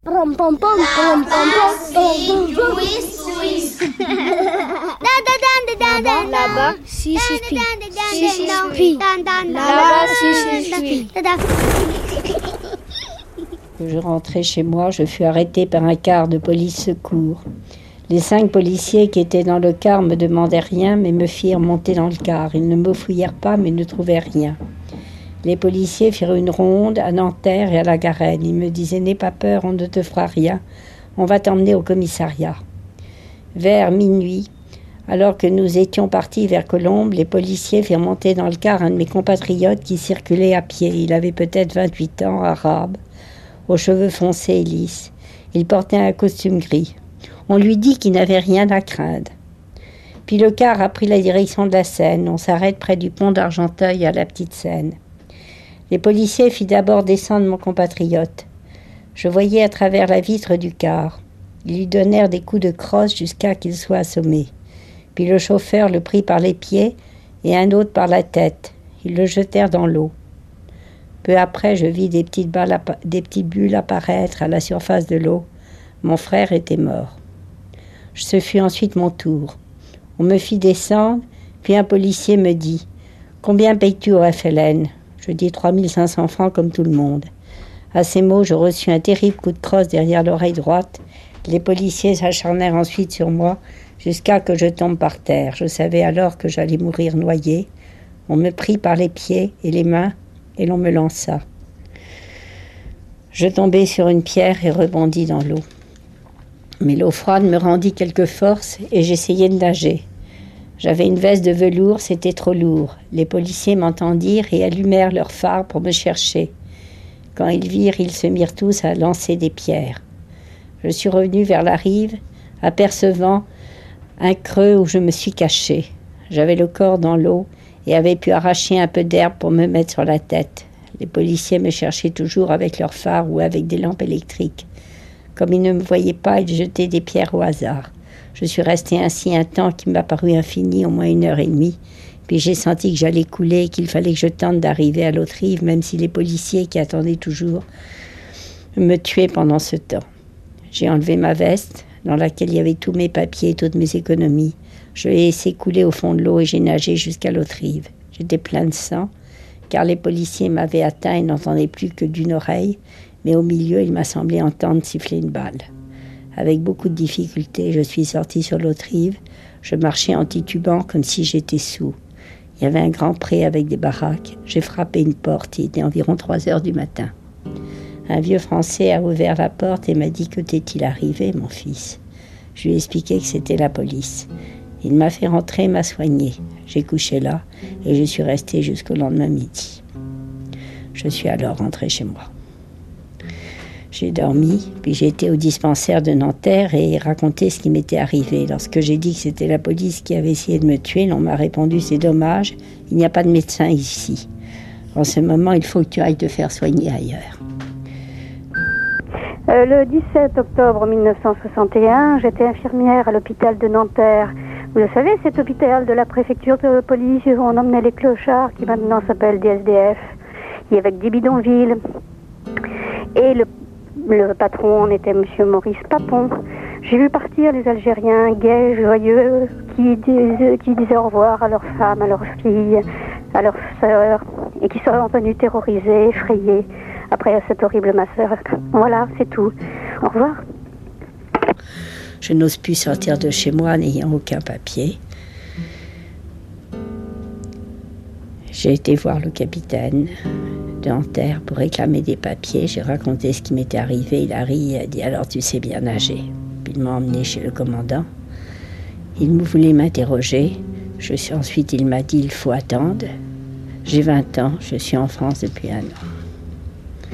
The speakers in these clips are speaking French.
Pom pom pom pom pom pom. Là-bas, si je suis. Là-bas, si je suis. Je rentrais chez moi, je fus arrêté par un car de police secours. Les 5 policiers qui étaient dans le car me demandaient rien, mais me firent monter dans le car. Ils ne me fouillèrent pas, mais ne trouvèrent rien. Les policiers firent une ronde à Nanterre et à la Garenne. Ils me disaient « N'aie pas peur, on ne te fera rien. On va t'emmener au commissariat. » Vers minuit, alors que nous étions partis vers Colombes, les policiers firent monter dans le car un de mes compatriotes qui circulait à pied. Il avait peut-être 28 ans, arabe, aux cheveux foncés et lisses. Il portait un costume gris. On lui dit qu'il n'avait rien à craindre. Puis le car a pris la direction de la Seine. On s'arrête près du pont d'Argenteuil à la Petite Seine. Les policiers firent d'abord descendre mon compatriote. Je voyais à travers la vitre du car. Ils lui donnèrent des coups de crosse jusqu'à qu'il soit assommé. Puis le chauffeur le prit par les pieds et un autre par la tête. Ils le jetèrent dans l'eau. Peu après, je vis des petites bulles apparaître à la surface de l'eau. Mon frère était mort. Ce fut ensuite mon tour. On me fit descendre, puis un policier me dit « Combien payes-tu au FLN ?» Je dis 3500 francs comme tout le monde. À ces mots, je reçus un terrible coup de crosse derrière l'oreille droite. Les policiers s'acharnèrent ensuite sur moi jusqu'à que je tombe par terre. Je savais alors que j'allais mourir noyé. On me prit par les pieds et les mains et l'on me lança. Je tombai sur une pierre et rebondis dans l'eau. Mais l'eau froide me rendit quelques forces et j'essayai de nager. J'avais une veste de velours, c'était trop lourd. Les policiers m'entendirent et allumèrent leurs phares pour me chercher. Quand ils virent, ils se mirent tous à lancer des pierres. Je suis revenu vers la rive, apercevant un creux où je me suis caché. J'avais le corps dans l'eau et avais pu arracher un peu d'herbe pour me mettre sur la tête. Les policiers me cherchaient toujours avec leurs phares ou avec des lampes électriques. Comme ils ne me voyaient pas, ils jetaient des pierres au hasard. Je suis resté ainsi un temps qui m'a paru infini, au moins 1h30. Puis j'ai senti que j'allais couler et qu'il fallait que je tente d'arriver à l'autre rive, même si les policiers qui attendaient toujours me tuaient pendant ce temps. J'ai enlevé ma veste, dans laquelle il y avait tous mes papiers et toutes mes économies. Je l'ai laissé couler au fond de l'eau et j'ai nagé jusqu'à l'autre rive. J'étais plein de sang, car les policiers m'avaient atteint et n'entendaient plus que d'une oreille, mais au milieu, il m'a semblé entendre siffler une balle. Avec beaucoup de difficultés, je suis sorti sur l'autre rive. Je marchais en titubant comme si j'étais soûl. Il y avait un grand pré avec des baraques. J'ai frappé une porte, il était environ 3h du matin. Un vieux Français a ouvert la porte et m'a dit « Que t'est-il arrivé, mon fils ?» Je lui ai expliqué que c'était la police. Il m'a fait rentrer et m'a soigné. J'ai couché là et je suis resté jusqu'au lendemain midi. Je suis alors rentré chez moi. J'ai dormi, puis j'ai été au dispensaire de Nanterre et raconté ce qui m'était arrivé. Lorsque j'ai dit que c'était la police qui avait essayé de me tuer, on m'a répondu « C'est dommage, il n'y a pas de médecin ici. En ce moment, il faut que tu ailles te faire soigner ailleurs. » Le 17 octobre 1961, j'étais infirmière à l'hôpital de Nanterre. Vous le savez, cet hôpital de la préfecture de police où on emmenait les clochards, qui maintenant s'appellent des SDF. Il y avait des bidonvilles. Et le patron, on était monsieur Maurice Papon. J'ai vu partir les Algériens gais, joyeux, qui disaient au revoir à leurs femmes, à leurs filles, à leurs sœurs, et qui sont venus terrorisés, effrayés, après cet horrible massacre. Voilà, c'est tout. Au revoir. Je n'ose plus sortir de chez moi n'ayant aucun papier. J'ai été voir le capitaine de Nanterre pour réclamer des papiers. J'ai raconté ce qui m'était arrivé. Il a ri, il a dit « Alors tu sais bien nager ». Puis il m'a emmené chez le commandant. Il voulait m'interroger. Ensuite, il m'a dit « Il faut attendre ». J'ai 20 ans, je suis en France depuis 1 an.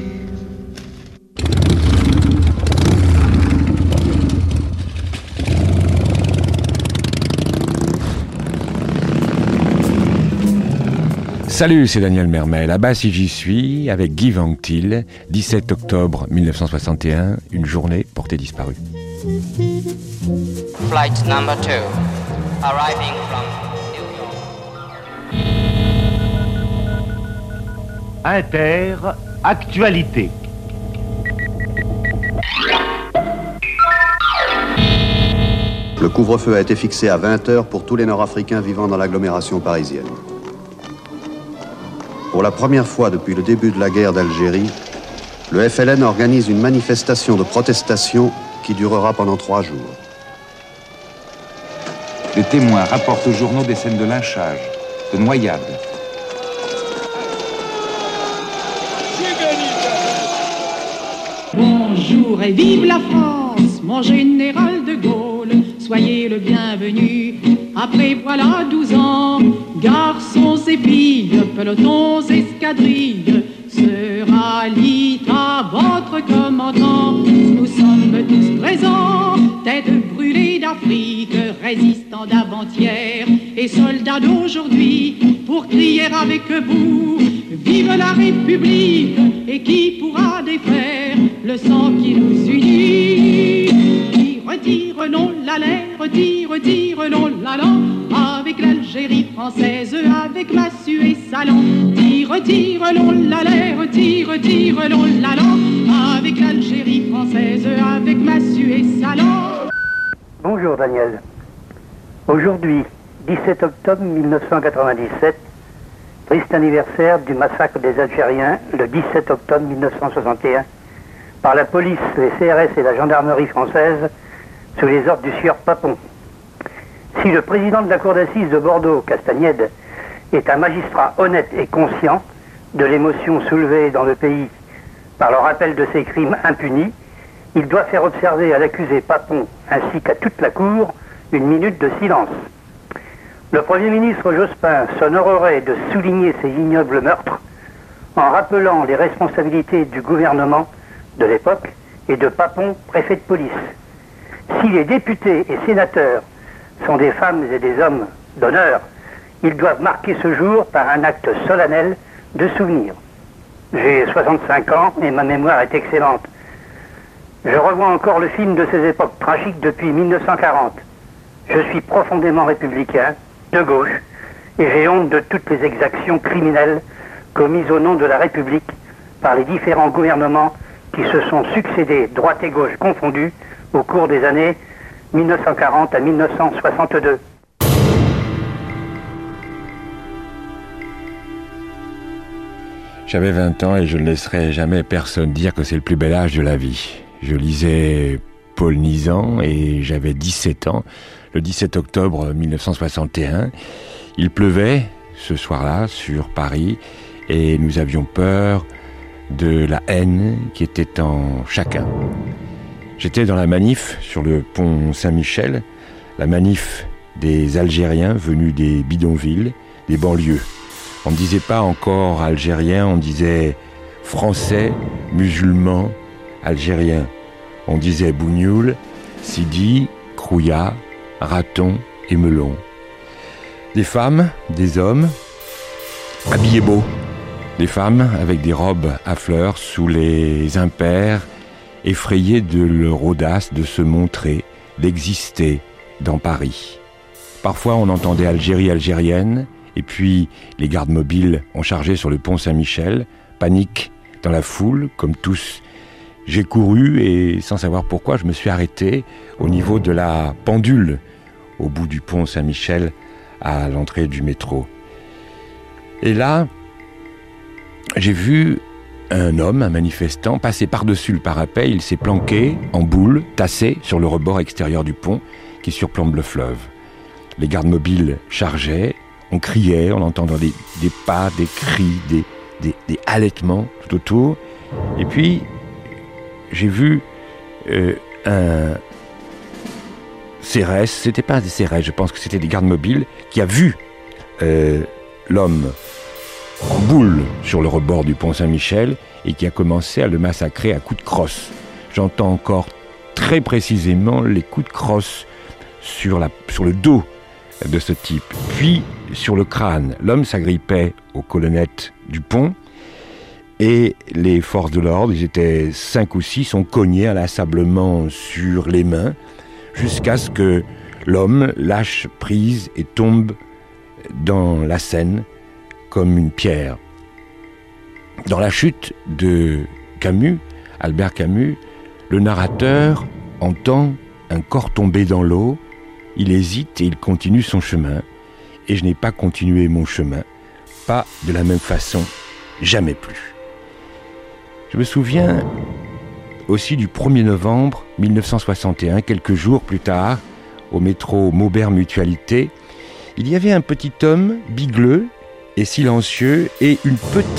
Salut, c'est Daniel Mermel. À bas si j'y suis, avec Guy Vanctil, 17 octobre 1961, une journée portée disparue. Flight number 2, arriving from New York. Inter, actualité. couvre-feu a été fixé à 20h pour tous les Nord-Africains vivant dans l'agglomération parisienne. Pour la première fois depuis le début de la guerre d'Algérie, le FLN organise une manifestation de protestation qui durera pendant 3 jours. Les témoins rapportent aux journaux des scènes de lynchage, de noyades. Bonjour et vive la France, mon général de Gaulle, soyez le bienvenu. Après voilà 12 ans, garçons et filles, pelotons, escadrilles, se rallient à votre commandant. Nous sommes tous présents, têtes brûlées d'Afrique, résistants d'avant-hier et soldats d'aujourd'hui, pour crier avec vous, vive la République, et qui pourra défaire le sang qui nous unit. Retire non l'allait, retire non l'allant, avec l'Algérie française, avec Massu et Salan. Retire non l'allait, retire non l'allant, avec l'Algérie française, avec Massu et Salan. Bonjour Daniel. Aujourd'hui, 17 octobre 1997, triste anniversaire du massacre des Algériens, le 17 octobre 1961, par la police, les CRS et la gendarmerie française, sous les ordres du sieur Papon. Si le président de la cour d'assises de Bordeaux, Castagnède, est un magistrat honnête et conscient de l'émotion soulevée dans le pays par le rappel de ces crimes impunis, il doit faire observer à l'accusé Papon ainsi qu'à toute la cour une minute de silence. Le Premier ministre Jospin s'honorerait de souligner ces ignobles meurtres en rappelant les responsabilités du gouvernement de l'époque et de Papon, préfet de police. Si les députés et sénateurs sont des femmes et des hommes d'honneur, ils doivent marquer ce jour par un acte solennel de souvenir. J'ai 65 ans et ma mémoire est excellente. Je revois encore le film de ces époques tragiques depuis 1940. Je suis profondément républicain, de gauche, et j'ai honte de toutes les exactions criminelles commises au nom de la République par les différents gouvernements qui se sont succédés, droite et gauche confondus, au cours des années 1940 à 1962. J'avais 20 ans et je ne laisserai jamais personne dire que c'est le plus bel âge de la vie. Je lisais Paul Nizan et j'avais 17 ans, le 17 octobre 1961. Il pleuvait ce soir-là sur Paris et nous avions peur de la haine qui était en chacun. J'étais dans la manif sur le pont Saint-Michel, la manif des Algériens venus des bidonvilles, des banlieues. On ne disait pas encore Algériens, on disait Français, musulmans, Algériens. On disait Bougnoul, Sidi, Krouya, Raton et Melon. Des femmes, des hommes, habillés beaux. Des femmes avec des robes à fleurs sous les impairs, effrayées de leur audace de se montrer, d'exister dans Paris. Parfois on entendait Algérie algérienne, et puis les gardes mobiles ont chargé sur le pont Saint-Michel, panique dans la foule, comme tous. J'ai couru et sans savoir pourquoi, je me suis arrêté au niveau de la pendule, au bout du pont Saint-Michel, à l'entrée du métro. Et là, j'ai vu un homme, un manifestant, passer par-dessus le parapet. Il s'est planqué en boule, tassé sur le rebord extérieur du pont qui surplombe le fleuve. Les gardes mobiles chargeaient, on criait, on entendait des pas, des cris, des halètements tout autour. Et puis, j'ai vu un CRS, c'était pas des CRS, je pense que c'était des gardes mobiles, qui a vu l'homme en boule sur le rebord du pont Saint-Michel et qui a commencé à le massacrer à coups de crosse. J'entends encore très précisément les coups de crosse sur le dos de ce type, puis sur le crâne. L'homme s'agrippait aux colonnettes du pont et les forces de l'ordre, ils étaient 5 ou 6, ont cogné inlassablement sur les mains jusqu'à ce que l'homme lâche prise et tombe dans la Seine comme une pierre. Dans la chute de Camus, Albert Camus, le narrateur entend un corps tomber dans l'eau il hésite et il continue son chemin. Et je n'ai pas continué mon chemin, pas de la même façon, jamais plus. Je me souviens aussi du 1er novembre 1961, quelques jours plus tard, au métro Maubert Mutualité, il y avait un petit homme bigleux et silencieux et une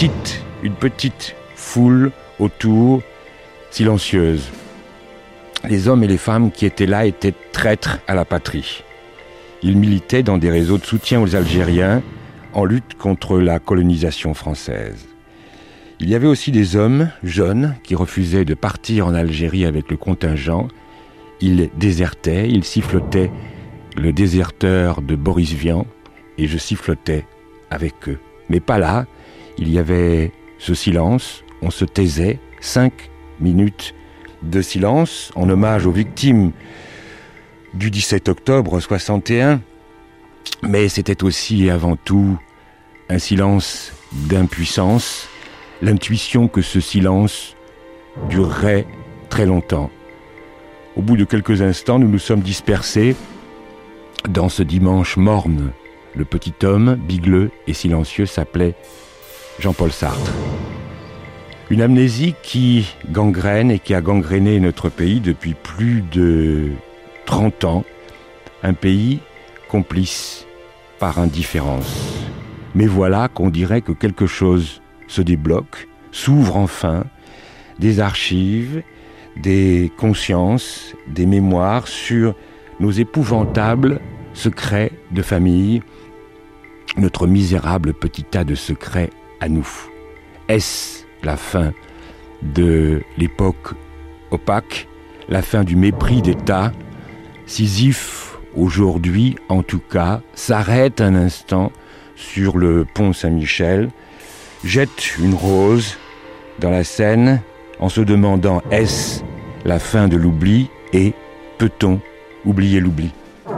petite foule autour, silencieuse. Les hommes et les femmes qui étaient là étaient traîtres à la patrie. Ils militaient dans des réseaux de soutien aux Algériens en lutte contre la colonisation française. Il y avait aussi des hommes jeunes qui refusaient de partir en Algérie avec le contingent. Ils désertaient, ils sifflotaient le déserteur de Boris Vian et je sifflotais avec eux. Mais pas là, il y avait ce silence, on se taisait, 5 minutes de silence en hommage aux victimes du 17 octobre 61, mais c'était aussi et avant tout un silence d'impuissance, l'intuition que ce silence durerait très longtemps. Au bout de quelques instants, nous nous sommes dispersés dans ce dimanche morne. Le petit homme, bigleux et silencieux, s'appelait Jean-Paul Sartre. Une amnésie qui gangrène et qui a gangréné notre pays depuis plus de 30 ans, un pays complice par indifférence. Mais voilà qu'on dirait que quelque chose se débloque, s'ouvre enfin, des archives, des consciences, des mémoires sur nos épouvantables secrets de famille, notre misérable petit tas de secrets à nous. Est-ce la fin de l'époque opaque, la fin du mépris d'État? Sisyphe, aujourd'hui en tout cas, s'arrête un instant sur le pont Saint-Michel, jette une rose dans la Seine en se demandant est-ce la fin de l'oubli et peut-on oublier l'oubli?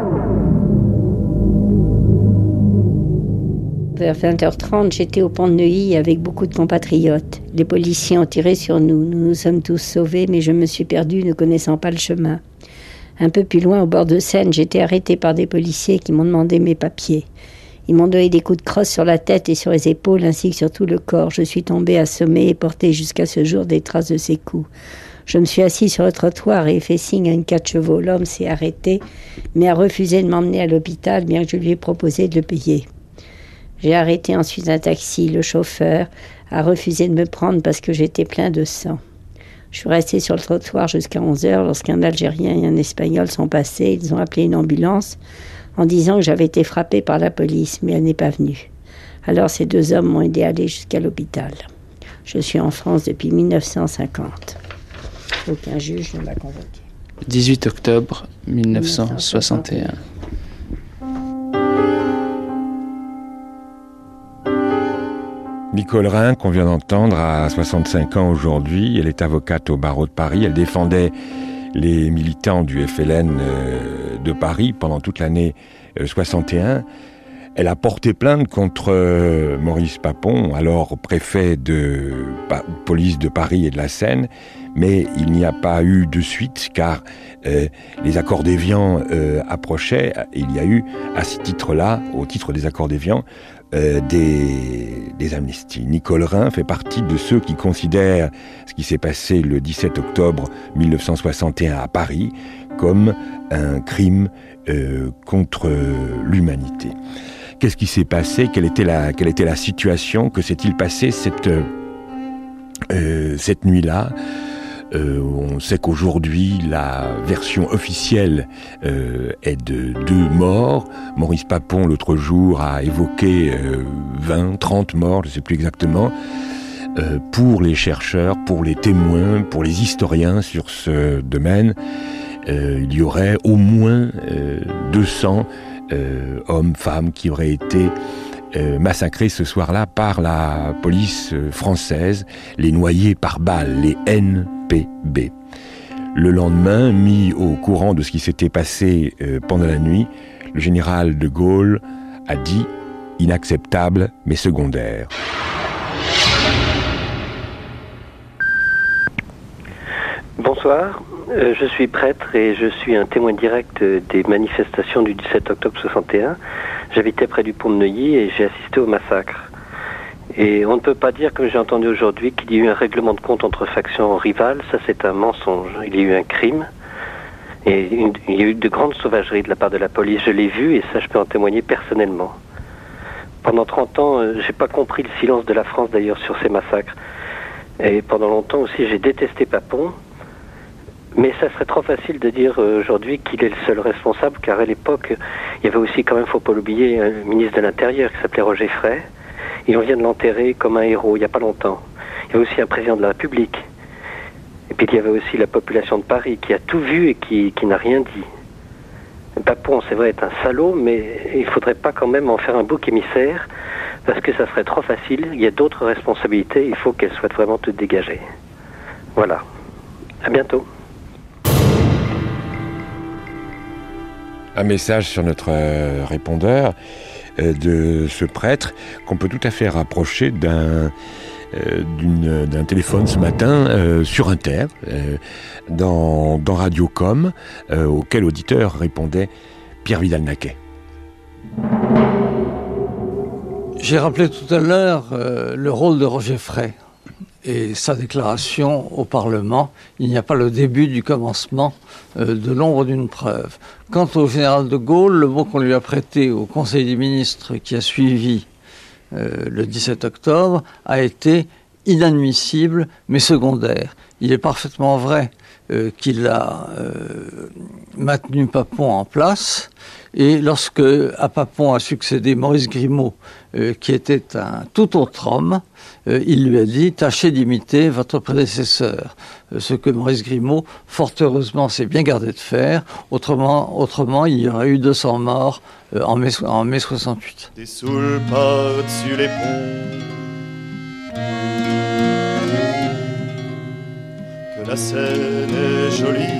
Vers 20h30, j'étais au pont de Neuilly avec beaucoup de compatriotes. Les policiers ont tiré sur nous. Nous nous sommes tous sauvés, mais je me suis perdue ne connaissant pas le chemin. Un peu plus loin, au bord de Seine, j'étais arrêtée par des policiers qui m'ont demandé mes papiers. Ils m'ont donné des coups de crosse sur la tête et sur les épaules, ainsi que sur tout le corps. Je suis tombée assommée et portée jusqu'à ce jour des traces de ces coups. Je me suis assise sur le trottoir et ai fait signe à une 4 chevaux. L'homme s'est arrêté, mais a refusé de m'emmener à l'hôpital, bien que je lui ai proposé de le payer. J'ai arrêté ensuite un taxi. Le chauffeur a refusé de me prendre parce que j'étais plein de sang. Je suis restée sur le trottoir jusqu'à 11h lorsqu'un Algérien et un Espagnol sont passés. Ils ont appelé une ambulance en disant que j'avais été frappée par la police, mais elle n'est pas venue. Alors ces 2 hommes m'ont aidé à aller jusqu'à l'hôpital. Je suis en France depuis 1950. Aucun juge ne m'a convoqué. 18 octobre 1961. Nicole Rhin, qu'on vient d'entendre, a 65 ans aujourd'hui. Elle est avocate au barreau de Paris. Elle défendait les militants du FLN de Paris pendant toute l'année 61. Elle a porté plainte contre Maurice Papon, alors préfet de police de Paris et de la Seine, mais il n'y a pas eu de suite car les accords d'Évian approchaient. Il y a eu à ce titre-là, au titre des accords d'Évian, des amnisties. Nicole Rhin fait partie de ceux qui considèrent ce qui s'est passé le 17 octobre 1961 à Paris comme un crime contre l'humanité. Qu'est-ce qui s'est passé? Quelle était la situation? Que s'est-il passé cette nuit-là? On sait qu'aujourd'hui, la version officielle est de 2 morts. Maurice Papon, l'autre jour, a évoqué 20, 30 morts, je ne sais plus exactement. Pour les chercheurs, pour les témoins, pour les historiens sur ce domaine, il y aurait au moins 200 hommes, femmes qui auraient été massacrés ce soir-là par la police française, les noyés par balles, les NPB. Le lendemain, mis au courant de ce qui s'était passé pendant la nuit, le général de Gaulle a dit « inacceptable mais secondaire ». Bonsoir, Je suis prêtre et je suis un témoin direct des manifestations du 17 octobre 61. J'habitais près du pont de Neuilly et j'ai assisté au massacre. Et on ne peut pas dire, comme j'ai entendu aujourd'hui, qu'il y a eu un règlement de compte entre factions rivales. Ça, c'est un mensonge. Il y a eu un crime. Et il y a eu de grandes sauvageries de la part de la police. Je l'ai vu et ça, je peux en témoigner personnellement. Pendant 30 ans, j'ai pas compris le silence de la France, d'ailleurs, sur ces massacres. Et pendant longtemps aussi, j'ai détesté Papon. Mais ça serait trop facile de dire aujourd'hui qu'il est le seul responsable, car à l'époque, il y avait aussi, quand même, faut pas l'oublier, un ministre de l'Intérieur qui s'appelait Roger Frey. Et on vient de l'enterrer comme un héros il n'y a pas longtemps. Il y a aussi un président de la République. Et puis il y avait aussi la population de Paris qui a tout vu et qui n'a rien dit. Papon, c'est vrai, est un salaud, mais il ne faudrait pas quand même en faire un bouc émissaire, parce que ça serait trop facile. Il y a d'autres responsabilités, il faut qu'elles soient vraiment toutes dégagées. Voilà. À bientôt. Un message sur notre répondeur de ce prêtre qu'on peut tout à fait rapprocher d'un téléphone ce matin sur Inter, dans Radiocom, auquel auditeur répondait Pierre Vidal-Naquet. J'ai rappelé tout à l'heure le rôle de Roger Frey et sa déclaration au Parlement. Il n'y a pas le début du commencement de l'ombre d'une preuve. Quant au général de Gaulle, le mot qu'on lui a prêté au Conseil des ministres qui a suivi le 17 octobre a été inadmissible mais secondaire. Il est parfaitement vrai qu'il a maintenu Papon en place, et lorsque à Papon a succédé Maurice Grimaud, qui était un tout autre homme, il lui a dit « Tâchez d'imiter votre prédécesseur », ce que Maurice Grimaud, fort heureusement, s'est bien gardé de faire. Autrement, il y aurait eu 200 morts en mai 68. Des saules par-dessus les ponts, que la Seine est jolie,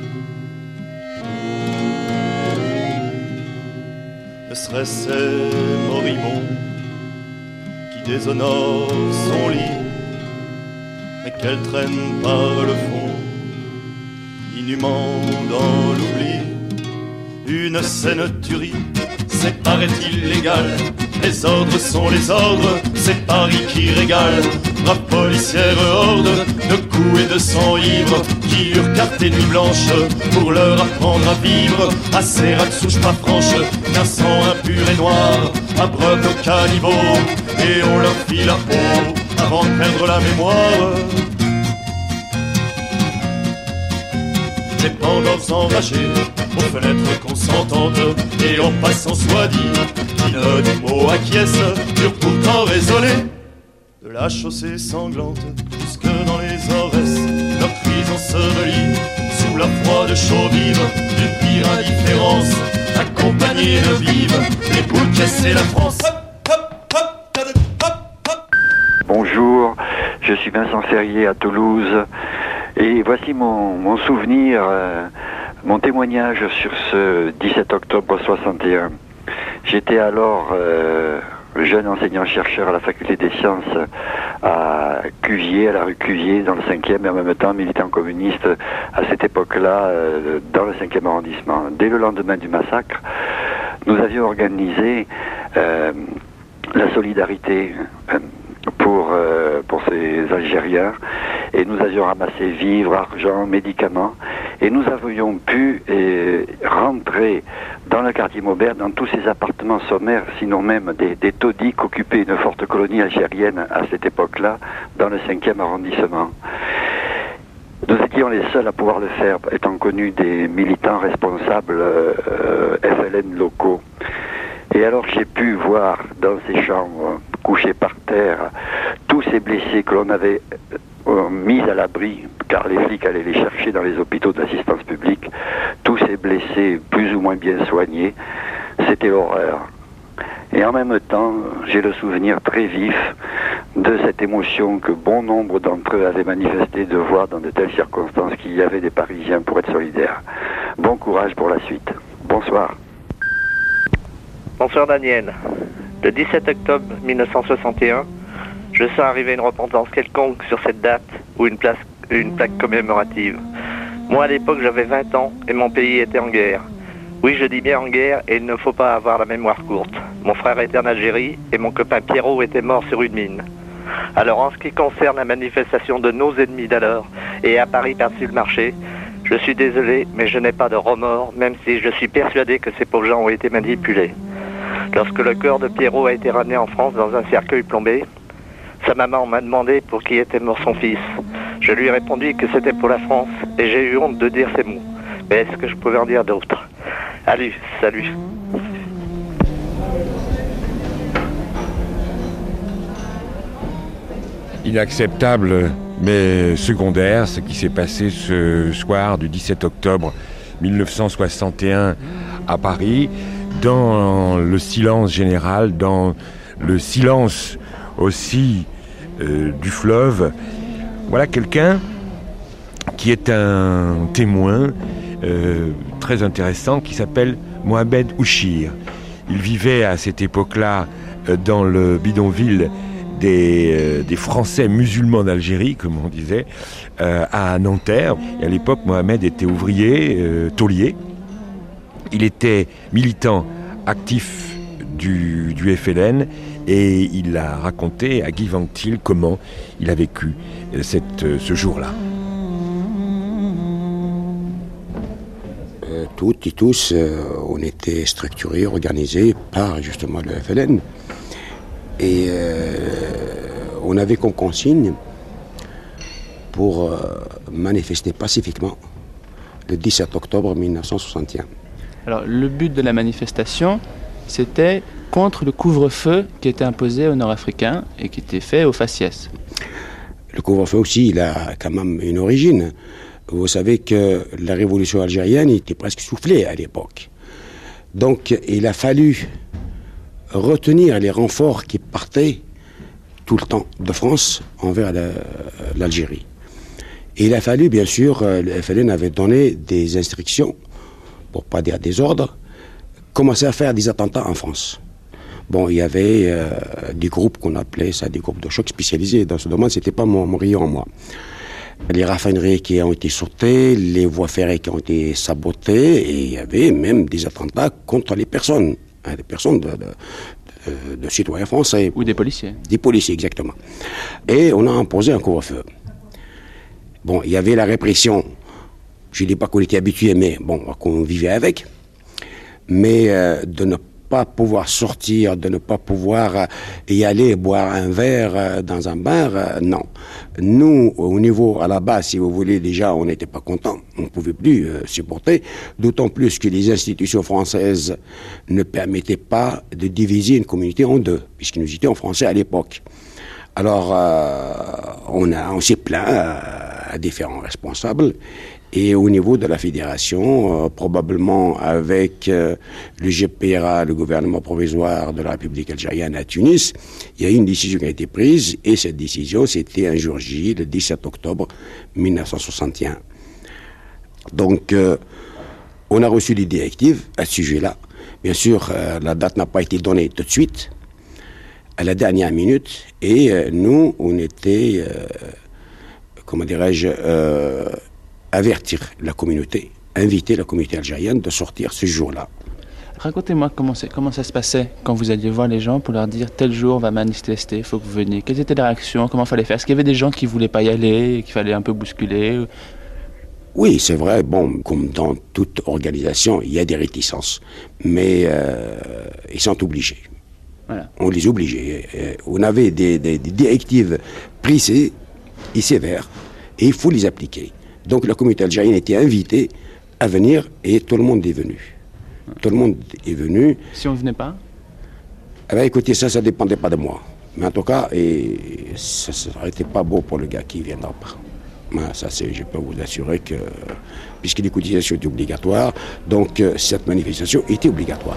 ne serait-ce moribond qui déshonore son lit, mais qu'elle traîne par le fond, inhumant dans l'oubli. Une scène tuerie, c'est paraît-il légal. Les ordres sont les ordres, c'est Paris qui régale. Braves policières horde de coups et de sang ivre, qui eurent carte et nuit blanche pour leur apprendre à vivre. À ces rats de souche pas franche, qu'un sang impur et noir abreuve nos caniveaux, et on leur fit la peau avant de perdre la mémoire. Des pendants enragés aux fenêtres consentantes, et en passant soit dit, qui ne des mots acquiescent, furent pourtant raisonnés. De la chaussée sanglante jusque dans les Aurès, leurs cris ensevelis sous la froide chaux vive d'une pire indifférence, accompagnée de vives les boules caissaient la France. Bonjour, je suis Vincent Ferrier à Toulouse, et voici mon souvenir, mon témoignage sur ce 17 octobre 61. J'étais alors jeune enseignant-chercheur à la faculté des sciences à Cuvier, à la rue Cuvier, dans le 5e, et en même temps militant communiste à cette époque-là, dans le 5e arrondissement. Dès le lendemain du massacre, nous avions organisé la solidarité pour ces Algériens, et nous avions ramassé vivres, argent, médicaments, et nous avions pu rentrer dans le quartier Maubert, dans tous ces appartements sommaires, sinon même des taudis qu'occupait une forte colonie algérienne à cette époque-là, dans le 5e arrondissement. Nous étions les seuls à pouvoir le faire, étant connus des militants responsables FLN locaux. Et alors j'ai pu voir dans ces chambres, couchés par terre, tous ces blessés que l'on avait mis à l'abri, car les flics allaient les chercher dans les hôpitaux d'assistance publique, tous ces blessés plus ou moins bien soignés. C'était l'horreur. Et en même temps, j'ai le souvenir très vif de cette émotion que bon nombre d'entre eux avaient manifesté de voir dans de telles circonstances qu'il y avait des Parisiens pour être solidaires. Bon courage pour la suite. Bonsoir. Bonsoir Daniel. Le 17 octobre 1961, je sens arriver une repentance quelconque sur cette date ou une plaque commémorative. Moi, à l'époque, j'avais 20 ans et mon pays était en guerre. Oui, je dis bien en guerre et il ne faut pas avoir la mémoire courte. Mon frère était en Algérie et mon copain Pierrot était mort sur une mine. Alors, en ce qui concerne la manifestation de nos ennemis d'alors et à Paris par-dessus le marché, je suis désolé, mais je n'ai pas de remords, même si je suis persuadé que ces pauvres gens ont été manipulés. Lorsque le corps de Pierrot a été ramené en France dans un cercueil plombé, sa maman m'a demandé pour qui était mort son fils. Je lui ai répondu que c'était pour la France et j'ai eu honte de dire ces mots. Mais est-ce que je pouvais en dire d'autres? Allez, salut. Inacceptable, mais secondaire, ce qui s'est passé ce soir du 17 octobre 1961 à Paris, dans le silence général, dans le silence aussi du fleuve. Voilà quelqu'un qui est un témoin très intéressant qui s'appelle Mohamed Ouchir. Il vivait à cette époque-là dans le bidonville des Français musulmans d'Algérie, comme on disait, à Nanterre. Et à l'époque, Mohamed était ouvrier, tôlier. Il était militant actif du FLN et il a raconté à Guy Vanctil comment il a vécu ce jour-là. Toutes et tous, on était structurés, organisés par justement le FLN. Et on avait comme consigne pour manifester pacifiquement le 17 octobre 1961. Alors, le but de la manifestation, c'était contre le couvre-feu qui était imposé aux Nord-Africains et qui était fait au faciès. Le couvre-feu aussi, il a quand même une origine. Vous savez que la révolution algérienne était presque soufflée à l'époque. Donc, il a fallu retenir les renforts qui partaient tout le temps de France envers l'Algérie. Et il a fallu, bien sûr, le FLN avait donné des instructions, pour ne pas dire des ordres, commencer à faire des attentats en France. Bon, il y avait des groupes qu'on appelait ça des groupes de choc spécialisés dans ce domaine, c'était pas mon rayon, moi. Les raffineries qui ont été sautées, les voies ferrées qui ont été sabotées, et il y avait même des attentats contre les personnes. Des personnes de citoyens français. Ou des policiers. Des policiers, exactement. Et on a imposé un couvre-feu. Bon, il y avait la répression. Je ne dis pas qu'on était habitué, mais bon, qu'on vivait avec. Mais de ne pas pouvoir sortir, de ne pas pouvoir y aller boire un verre dans un bar, non. Nous, au niveau, à la base, si vous voulez, déjà, on n'était pas contents. On ne pouvait plus supporter. D'autant plus que les institutions françaises ne permettaient pas de diviser une communauté en deux, puisque nous étions français à l'époque. Alors, on s'est plaint à différents responsables. Et au niveau de la fédération, probablement avec le GPRA, le gouvernement provisoire de la République algérienne à Tunis, il y a eu une décision qui a été prise, et cette décision, c'était un jour J, le 17 octobre 1961. Donc, on a reçu des directives à ce sujet-là. Bien sûr, la date n'a pas été donnée tout de suite, à la dernière minute, et nous, on était, comment dirais-je, avertir la communauté, inviter la communauté algérienne de sortir ce jour-là. Racontez-moi comment ça se passait quand vous alliez voir les gens pour leur dire tel jour on va manifester, il faut que vous veniez. Quelles étaient les réactions, comment il fallait faire? Est-ce qu'il y avait des gens qui ne voulaient pas y aller, qu'il fallait un peu bousculer? Oui, c'est vrai, bon, comme dans toute organisation, il y a des réticences, mais ils sont obligés. Voilà. On les obligeait. On avait des directives prises et sévères, et il faut les appliquer. Donc la communauté algérienne était invitée à venir et tout le monde est venu. Tout le monde est venu. Si on ne venait pas? Eh bien, écoutez, ça ne dépendait pas de moi. Mais en tout cas, ça n'aurait été pas beau pour le gars qui ne viendra pas. Ça, je peux vous assurer que, puisque les cotisations étaient obligatoires, donc cette manifestation était obligatoire.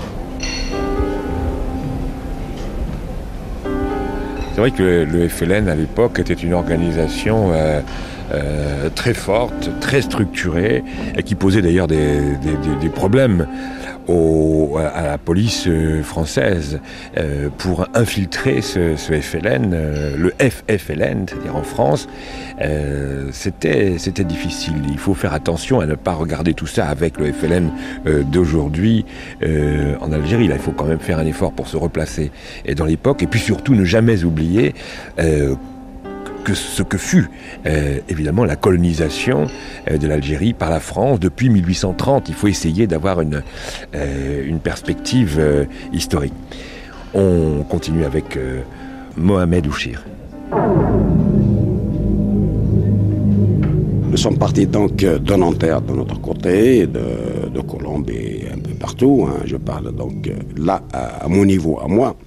C'est vrai que le FLN, à l'époque, était une organisation très forte, très structurée, et qui posait d'ailleurs des problèmes à la police française pour infiltrer ce FLN, le FFLN, c'est-à-dire en France. C'était difficile. Il faut faire attention à ne pas regarder tout ça avec le FLN d'aujourd'hui en Algérie. Là, il faut quand même faire un effort pour se replacer dans l'époque, et puis surtout ne jamais oublier que ce que fut évidemment la colonisation de l'Algérie par la France depuis 1830. Il faut essayer d'avoir une perspective historique. On continue avec Mohamed Ouchir. Nous sommes partis donc de Nanterre de notre côté, de Colombes et un peu partout. Je parle donc là à mon niveau, à moi.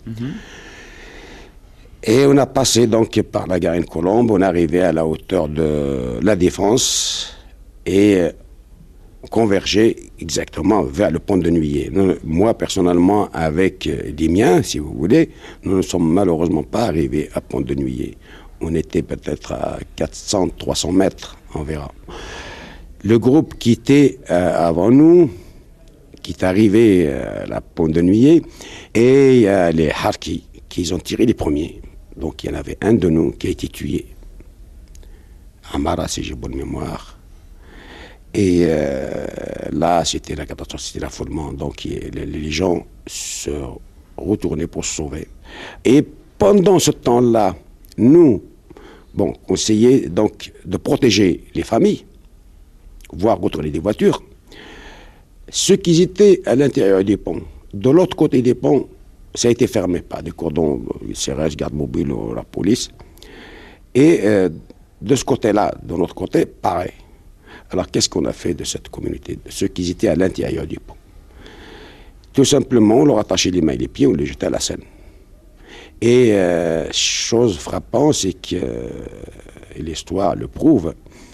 Et on a passé donc par la Garenne Colombe, on est arrivé à la hauteur de la Défense et convergé exactement vers le pont de Neuilly. Moi, personnellement, avec les miens, si vous voulez, nous ne sommes malheureusement pas arrivés à pont de Neuilly. On était peut-être à 400-300 mètres, on verra. Le groupe qui était avant nous, qui est arrivé à la pont de Neuilly, et les Harkis qui ont tiré les premiers. Donc il y en avait un de nous qui a été tué. Amara, si j'ai bonne mémoire. Et là, c'était la catastrophe, c'était l'affolement. Donc les gens se retournaient pour se sauver. Et pendant ce temps-là, nous, on essayait donc de protéger les familles, voire retourner des voitures. Ceux qui étaient à l'intérieur des ponts, de l'autre côté des ponts, ça a été fermé par des cordons, CRS, garde mobile ou la police. Et de ce côté-là, de l'autre côté, pareil. Alors qu'est-ce qu'on a fait de cette communauté, de ceux qui étaient à l'intérieur du pont? Tout simplement, on leur attachait les mains et les pieds, on les jetait à la Seine. Et chose frappante, c'est que, et l'histoire le prouve,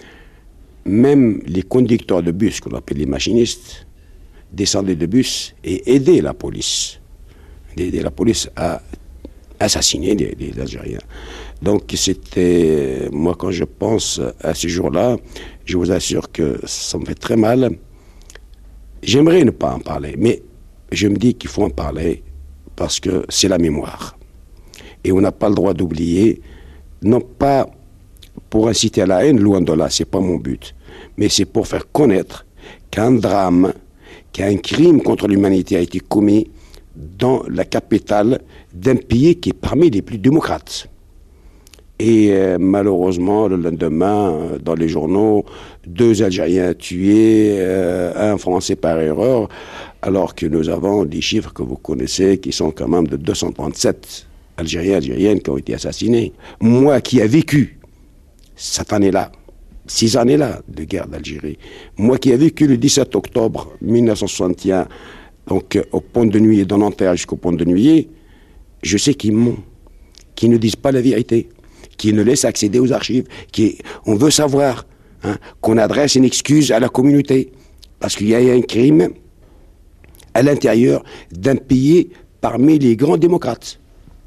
même les conducteurs de bus, qu'on appelle les machinistes, descendaient de bus et aidaient la police. Aider la police à assassiner des Algériens. Donc c'était, moi quand je pense à ces jours-là, je vous assure que ça me fait très mal. J'aimerais ne pas en parler, mais je me dis qu'il faut en parler parce que c'est la mémoire. Et on n'a pas le droit d'oublier, non pas pour inciter à la haine, loin de là, c'est pas mon but, mais c'est pour faire connaître qu'un drame, qu'un crime contre l'humanité a été commis dans la capitale d'un pays qui est parmi les plus démocrates. Et malheureusement, le lendemain, dans les journaux, 2 Algériens tués, un Français par erreur, alors que nous avons des chiffres que vous connaissez qui sont quand même de 237 Algériens, Algériennes qui ont été assassinés. Moi qui ai vécu cette année-là, 6 années-là de guerre d'Algérie, moi qui ai vécu le 17 octobre 1961, donc au pont de Neuilly, de Nanterre jusqu'au pont de Neuilly, je sais qu'ils mentent, qu'ils ne disent pas la vérité, qu'ils ne laissent accéder aux archives, on veut savoir, qu'on adresse une excuse à la communauté, parce qu'il y a un crime à l'intérieur d'un pays parmi les grands démocrates.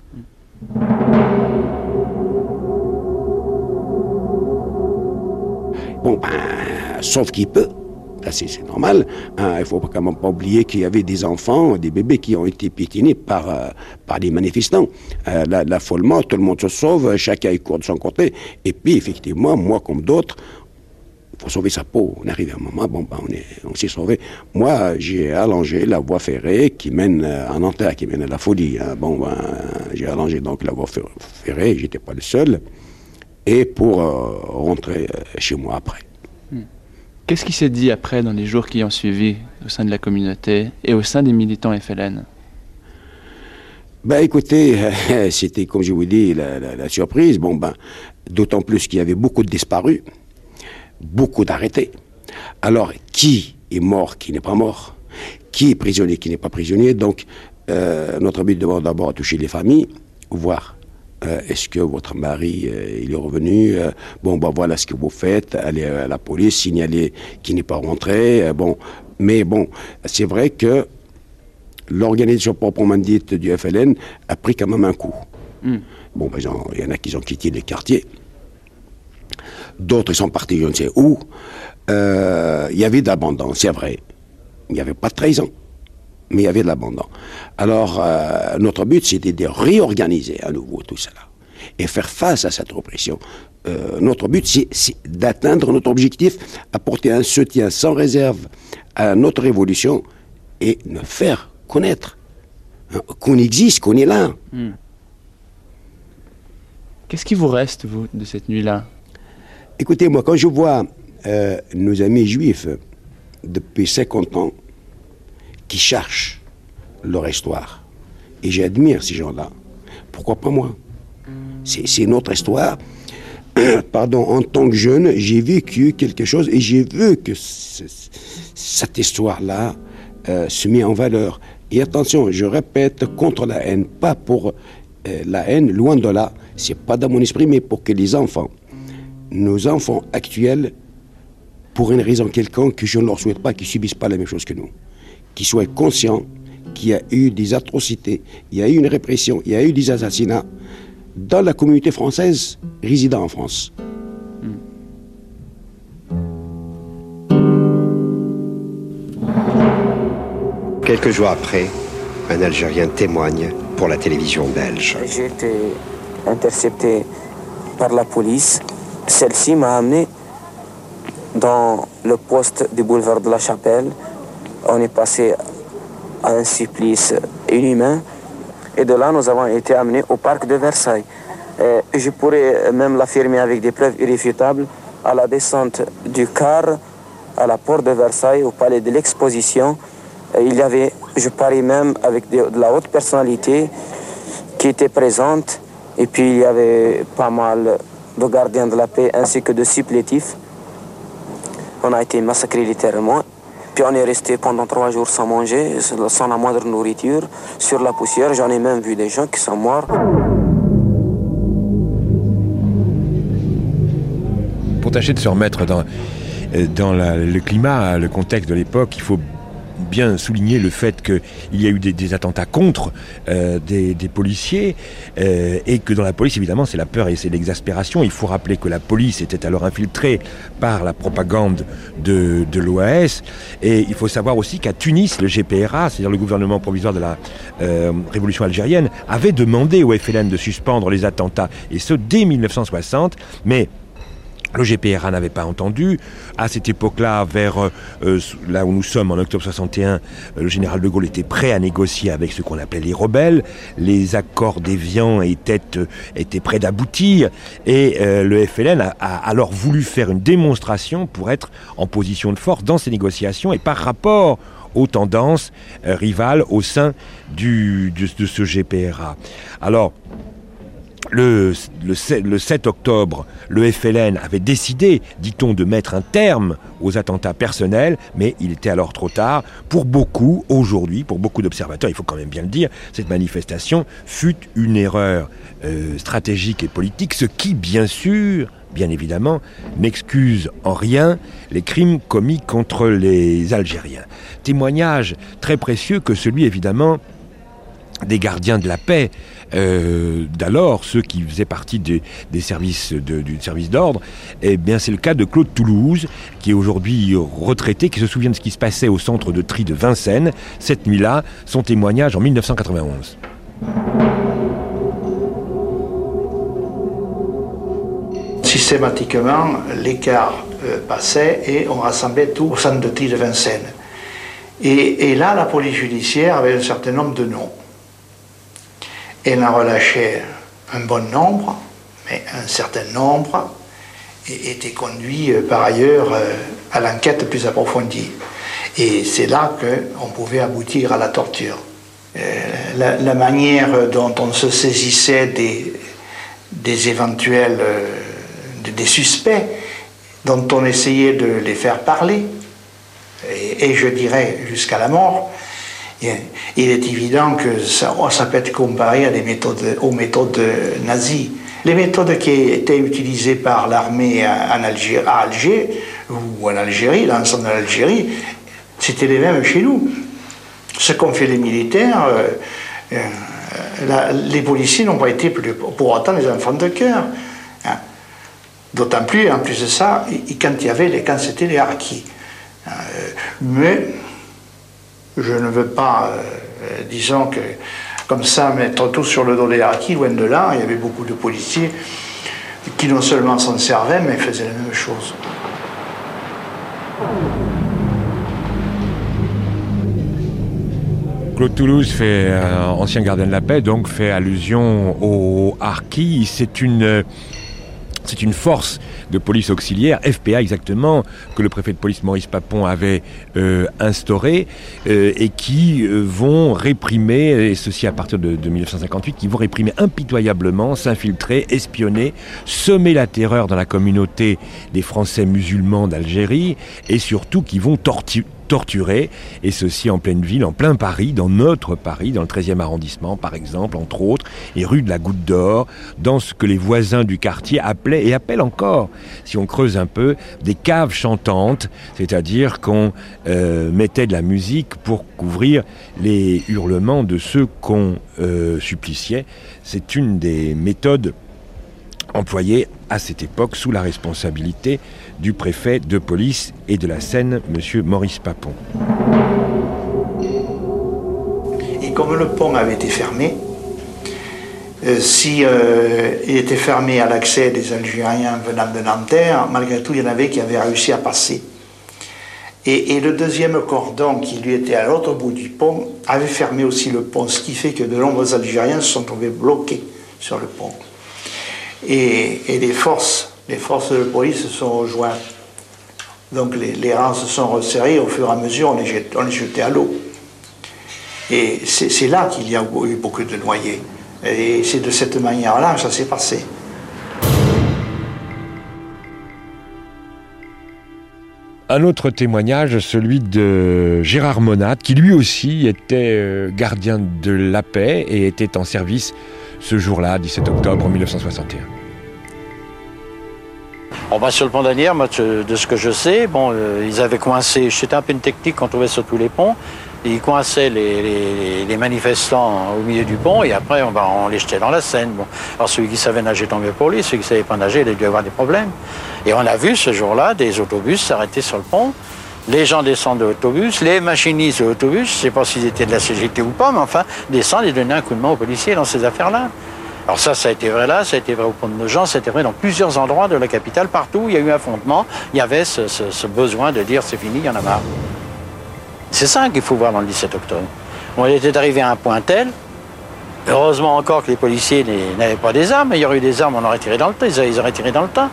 Sauf qu'il peut. C'est normal. Il ne faut quand même pas oublier qu'il y avait des enfants, des bébés qui ont été piétinés par des manifestants. L'affolement, tout le monde se sauve, chacun court de son côté. Et puis, effectivement, moi comme d'autres, il faut sauver sa peau. On arrive à un moment, on s'est sauvé. Moi, j'ai allongé la voie ferrée qui mène à Nanterre, qui mène à la folie. J'ai allongé donc la voie ferrée, je n'étais pas le seul. Et pour rentrer chez moi après. Qu'est-ce qui s'est dit après, dans les jours qui ont suivi, au sein de la communauté et au sein des militants FLN? Écoutez, c'était, comme je vous dis, la surprise. D'autant plus qu'il y avait beaucoup de disparus, beaucoup d'arrêtés. Alors, qui est mort, qui n'est pas mort? Qui est prisonnier, qui n'est pas prisonnier? Donc, notre but devant d'abord toucher les familles, voir. Est-ce que votre mari il est revenu? Voilà ce que vous faites. Allez à la police, signaler qu'il n'est pas rentré. Mais c'est vrai que l'organisation proprement dite du FLN a pris quand même un coup. Il y en a qui ont quitté les quartiers. d'autres sont partis je ne sais où. Il y avait de l'abandon, c'est vrai. Il n'y avait pas de trahison, mais il y avait de l'abandon. Alors, notre but, c'était de réorganiser à nouveau tout cela et faire face à cette répression. Notre but, c'est d'atteindre notre objectif, apporter un soutien sans réserve à notre révolution et nous faire connaître qu'on existe, qu'on est là. Qu'est-ce qui vous reste, vous, de cette nuit-là? Écoutez, moi, quand je vois nos amis juifs depuis 50 ans qui cherchent leur histoire, et j'admire ces gens-là, pourquoi pas moi? C'est notre histoire. Pardon, en tant que jeune, j'ai vécu quelque chose et j'ai vu que cette histoire-là se met en valeur. Et attention, je répète, contre la haine, pas pour la haine, loin de là, c'est pas dans mon esprit, mais pour que les enfants, nos enfants actuels, pour une raison quelconque que je ne leur souhaite pas, qu'ils subissent pas la même chose que nous, qu'ils soient conscients qu'il y a eu des atrocités, il y a eu une répression, il y a eu des assassinats dans la communauté française résidant en France. Quelques jours après, un Algérien témoigne pour la télévision belge. J'ai été intercepté par la police. Celle-ci m'a amené dans le poste du boulevard de la Chapelle. On est passé à un supplice inhumain. Et de là, nous avons été amenés au parc de Versailles. Je pourrais même l'affirmer avec des preuves irréfutables. À la descente du car, à la porte de Versailles, au palais de l'exposition, il y avait, je parie même, avec de la haute personnalité qui était présente. Et puis, il y avait pas mal de gardiens de la paix ainsi que de supplétifs. On a été massacrés littéralement. Puis on est resté pendant 3 jours sans manger, sans la moindre nourriture, sur la poussière. J'en ai même vu des gens qui sont morts. Pour tâcher de se remettre dans le climat, le contexte de l'époque, il faut bien souligner le fait qu'il y a eu des attentats contre des policiers et que dans la police, évidemment, c'est la peur et c'est l'exaspération. Il faut rappeler que la police était alors infiltrée par la propagande de l'OAS et il faut savoir aussi qu'à Tunis, le GPRA, c'est-à-dire le gouvernement provisoire de la révolution algérienne, avait demandé au FLN de suspendre les attentats et ce dès 1960, mais le GPRA n'avait pas entendu. À cette époque-là, vers là où nous sommes, en octobre 61, le général de Gaulle était prêt à négocier avec ce qu'on appelait les rebelles. Les accords d'Évian étaient prêts d'aboutir. Et le FLN a alors voulu faire une démonstration pour être en position de force dans ces négociations et par rapport aux tendances rivales au sein de ce GPRA. Alors, le 7 octobre, le FLN avait décidé, dit-on, de mettre un terme aux attentats personnels, mais il était alors trop tard. Pour beaucoup, aujourd'hui, pour beaucoup d'observateurs, il faut quand même bien le dire, cette manifestation fut une erreur stratégique et politique, ce qui, bien évidemment, n'excuse en rien les crimes commis contre les Algériens. Témoignage très précieux que celui, évidemment, des gardiens de la paix d'alors, ceux qui faisaient partie du service d'ordre. Eh bien, c'est le cas de Claude Toulouse, qui est aujourd'hui retraité, qui se souvient de ce qui se passait au centre de tri de Vincennes cette nuit-là, son témoignage en 1991. Systématiquement, les cars passaient et on rassemblait tout au centre de tri de Vincennes. Et là, la police judiciaire avait un certain nombre de noms. Elle en relâchait un bon nombre, mais un certain nombre était conduit par ailleurs à l'enquête plus approfondie. Et c'est là qu'on pouvait aboutir à la torture. La manière dont on se saisissait des éventuels des suspects, dont on essayait de les faire parler, et je dirais jusqu'à la mort, il est évident que ça peut être comparé aux méthodes nazies. Les méthodes qui étaient utilisées par l'armée à Alger ou en Algérie, l'ensemble de l'Algérie, c'était les mêmes chez nous. Ce qu'ont fait les militaires, les policiers n'ont pas été pour autant les enfants de cœur. D'autant plus, en plus de ça, quand c'était les harkis. Mais je ne veux pas, disons que, comme ça, mettre tout sur le dos des harkis, loin de là. Il y avait beaucoup de policiers qui non seulement s'en servaient, mais faisaient la même chose. Claude Toulouse, ancien gardien de la paix, donc fait allusion aux harkis. C'est une force de police auxiliaire, FPA exactement, que le préfet de police Maurice Papon avait instauré et qui vont réprimer, et ceci à partir de 1958, qui vont réprimer impitoyablement, s'infiltrer, espionner, semer la terreur dans la communauté des Français musulmans d'Algérie et surtout qui vont torturés, et ceci en pleine ville, en plein Paris, dans notre Paris, dans le 13e arrondissement par exemple, entre autres, et rue de la Goutte d'Or, dans ce que les voisins du quartier appelaient, et appellent encore, si on creuse un peu, des caves chantantes, c'est-à-dire qu'on mettait de la musique pour couvrir les hurlements de ceux qu'on suppliciait. C'est une des méthodes employées à cette époque sous la responsabilité du préfet de police et de la Seine, M. Maurice Papon. Et comme le pont avait été fermé, il était fermé à l'accès des Algériens venant de Nanterre, malgré tout, il y en avait qui avaient réussi à passer. Et le deuxième cordon, qui lui était à l'autre bout du pont, avait fermé aussi le pont, ce qui fait que de nombreux Algériens se sont trouvés bloqués sur le pont. Et les forces de police se sont rejointes. Donc les rangs se sont resserrés, au fur et à mesure on les jetait à l'eau. Et c'est là qu'il y a eu beaucoup de noyés. Et c'est de cette manière-là que ça s'est passé. Un autre témoignage, celui de Gérard Monat, qui lui aussi était gardien de la paix et était en service ce jour-là, 17 octobre 1961. Sur le pont d'Anières, de ce que je sais, ils avaient coincé, c'était un peu une technique qu'on trouvait sur tous les ponts, ils coinçaient les manifestants au milieu du pont et après on les jetait dans la Seine. Alors celui qui savait nager tombait pour lui, celui qui ne savait pas nager, il a dû avoir des problèmes. Et on a vu ce jour-là des autobus s'arrêter sur le pont, les gens descendent de l'autobus, les machinistes de l'autobus, je ne sais pas s'ils étaient de la CGT ou pas, mais enfin, descendent et donnaient un coup de main aux policiers dans ces affaires-là. Alors ça a été vrai là, ça a été vrai au pont de Nogent, ça a été vrai dans plusieurs endroits de la capitale, partout où il y a eu un affrontement, il y avait ce besoin de dire c'est fini, il y en a marre. C'est ça qu'il faut voir dans le 17 octobre. On était arrivé à un point tel, heureusement encore que les policiers n'avaient pas des armes, mais il y aurait eu des armes, on aurait tiré dans le tas, ils auraient tiré dans le tas.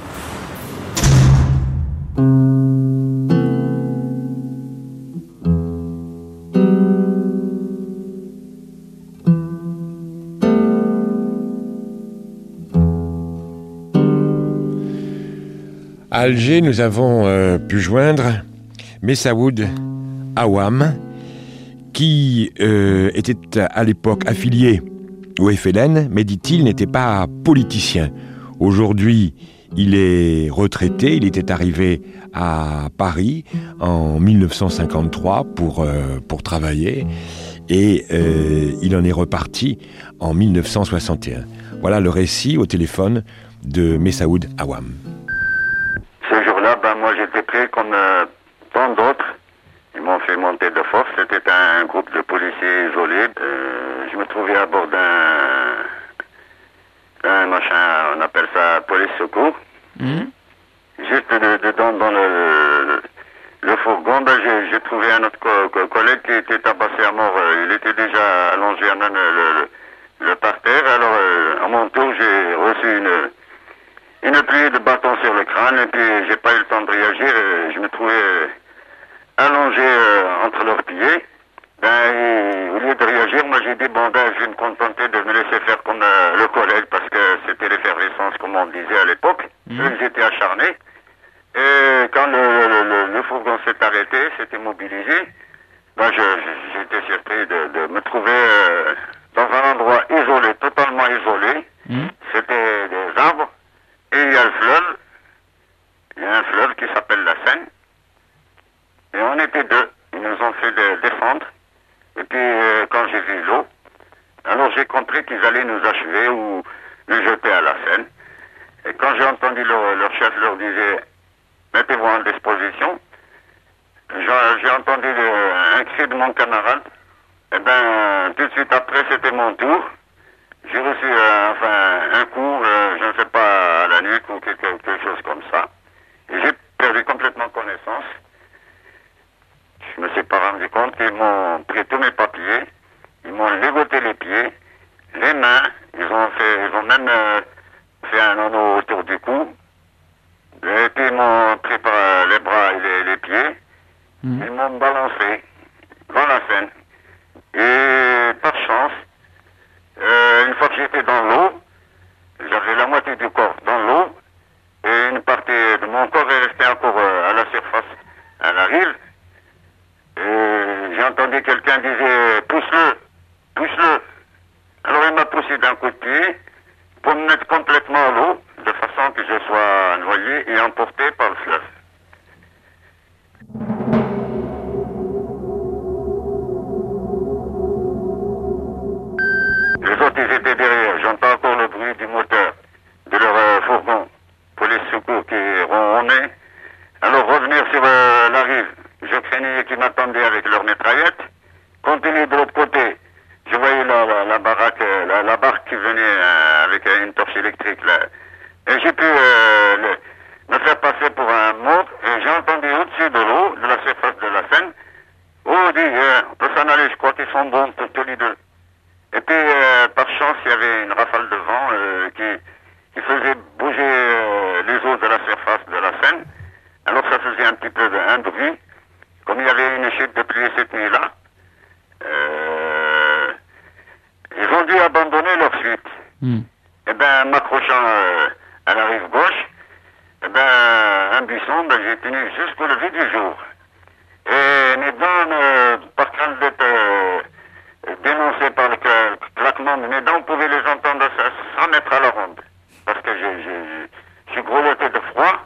À Alger, nous avons pu joindre Messaoud Awam, qui était à l'époque affilié au FLN, mais dit-il n'était pas politicien. Aujourd'hui, il est retraité, il était arrivé à Paris en 1953 pour travailler et il en est reparti en 1961. Voilà le récit au téléphone de Messaoud Awam. Ce jour-là, moi j'étais pris comme tant d'autres. Ils m'ont fait monter de force. C'était un groupe de policiers isolés. Je me trouvais à bord d'un machin, on appelle ça police secours. Juste dedans, dans le fourgon, j'ai trouvé un autre collègue qui était tabassé à mort. Il était déjà allongé à même le parterre. Alors, à mon tour, j'ai reçu une pluie de bâtons sur le crâne et puis j'ai pas eu le temps de réagir. Je me trouvais allongé entre leurs pieds. Au lieu de réagir, moi j'ai dit je vais me contenter de me laisser faire comme le collègue parce que c'était l'effervescence comme on disait à l'époque. Ils étaient acharnés. Et quand le fourgon s'est arrêté, s'est immobilisé, j'étais surpris de me trouver dans un endroit isolé, totalement isolé. C'était des arbres et il y a le fleuve. Il y a un fleuve qui s'appelle la Seine. Et on était deux. Ils nous ont fait descendre. Et puis, quand j'ai vu l'eau, alors j'ai compris qu'ils allaient nous achever ou nous jeter à la Seine. Et quand j'ai entendu leur chef leur disait « Mettez-vous en disposition », j'ai entendu un cri de mon camarade. Et bien, tout de suite après, c'était mon tour. J'ai reçu un coup, je ne sais pas, à la nuque ou quelque chose comme ça. Et j'ai perdu complètement connaissance. Je ne me suis pas rendu compte. Ils m'ont pris tous mes papiers. Ils m'ont ligoté les pieds, les mains. Ils ont même fait un anneau autour du cou. Et puis ils m'ont pris par les bras et les pieds. Ils m'ont balancé dans la Seine. Et par chance, une fois que j'étais dans l'eau, j'avais la moitié du corps dans l'eau, et une partie de mon corps est restée encore à la surface, à la rive. Et j'ai entendu quelqu'un dire « Pousse-le, pousse-le ». Alors il m'a poussé d'un coup de pied pour me mettre complètement à l'eau, de façon que je sois noyé et emporté par le fleuve. Les autres, ils étaient derrière. J'entends encore le bruit du moteur de leur fourgon, police secours qui ronronnait. Alors revenir sur la rive, je craignais qu'ils m'attendaient avec leur mitraillette. Continuer de l'autre côté, je voyais la baraque, la barque qui venait avec une torche électrique là. Et j'ai pu me faire passer pour un mort. Et j'ai entendu au-dessus de l'eau, de la surface de la Seine, on dit, on peut s'en aller, je crois qu'ils sont bons tous les deux. Et puis, par chance, il y avait une rafale de vent qui faisait bouger les eaux de la surface de la Seine. Alors ça faisait un petit peu un bruit. Comme il y avait une chute de pluie cette nuit-là, ils ont dû abandonner leur fuite. Et bien, m'accrochant à la rive gauche, et ben, un buisson, j'ai tenu jusqu'au lever du jour. Et mes dents, par crainte d'être dénoncé par le claquement de mes dents, on pouvait les entendre sans mettre à la ronde. Parce que je suis grelotté de froid.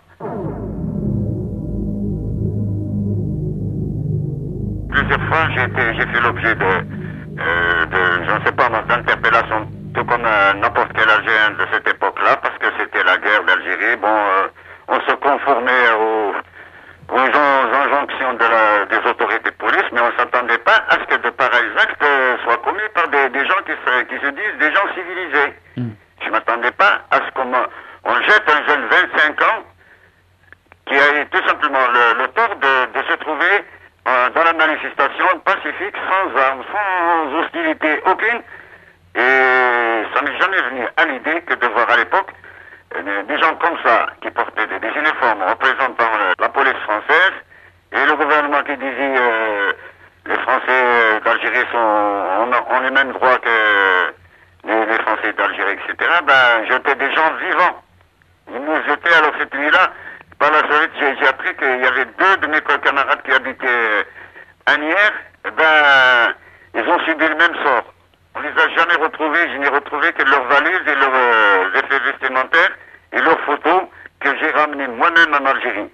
Plusieurs fois, j'ai fait l'objet je ne sais pas, d'interpellations, tout comme n'importe quel Algérien de cette époque-là, parce que c'était la guerre d'Algérie. Bon, on se conformait aux injonctions des autorités de police, mais on ne s'attendait pas à ce que de pareils actes soient commis par des gens qui se disent des gens civilisés. Je ne m'attendais pas à ce qu'on jette un jeune 25 ans qui a eu tout simplement le tort de se trouver dans la manifestation pacifique, sans armes, sans hostilité aucune. Et ça m'est jamais venu à l'idée que de voir à l'époque des gens comme ça, qui portaient des uniformes représentant la police française, et le gouvernement qui disait les Français d'Algérie ont les mêmes droits que les Français d'Algérie, etc. Ben, jetaient des gens vivants. Ils nous jetaient. Alors cette nuit-là, par la suite, j'ai appris qu'il y avait deux de mes camarades qui habitaient à Nières. Ben, ils ont subi le même sort. On les a jamais retrouvés. Je n'ai retrouvé que leurs valises et leurs effets vestimentaires et leurs photos que j'ai ramenées moi-même en Algérie.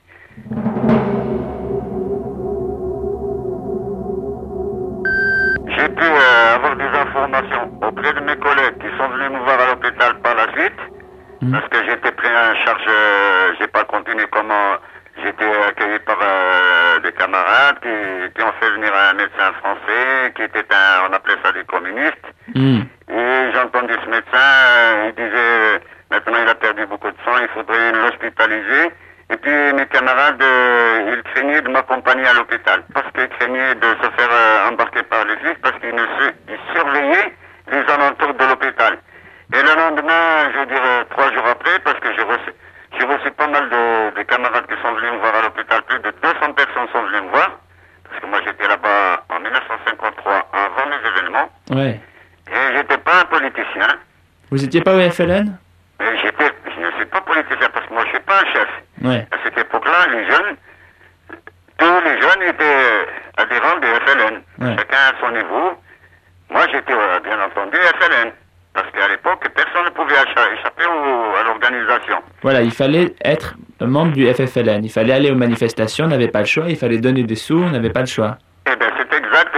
J'ai pu avoir des informations auprès de mes collègues qui sont venus me voir à l'hôpital par la suite, parce que j'étais pris en charge, j'ai pas continué comment j'étais accueilli par des camarades qui ont fait venir un médecin français, qui était on appelait ça des communistes. Et j'ai entendu ce médecin, il disait, maintenant il a perdu beaucoup de sang, il faudrait l'hospitaliser. Et puis mes camarades, ils craignaient de m'accompagner à l'hôpital, parce qu'ils craignaient de se faire embarquer par les flics, parce qu'ils surveillaient les alentours de l'hôpital. Et le lendemain, je dirais 3 jours après, parce que j'ai reçu pas mal de camarades qui sont venus me voir à l'hôpital, plus de 200 personnes sont venues me voir, parce que moi j'étais là-bas en 1953, avant les événements. Ouais. Et j'étais pas un politicien. Vous étiez pas au FLN? Je ne suis pas politicien, parce que moi je suis pas un chef. Ouais. À cette époque-là, tous les jeunes étaient adhérents du FLN. Ouais. Chacun à son niveau. Moi, j'étais bien entendu FLN. Parce qu'à l'époque, personne ne pouvait échapper à l'organisation. Voilà, il fallait être membre du FFLN. Il fallait aller aux manifestations, on n'avait pas le choix. Il fallait donner des sous, on n'avait pas le choix. Eh bien, c'est exact.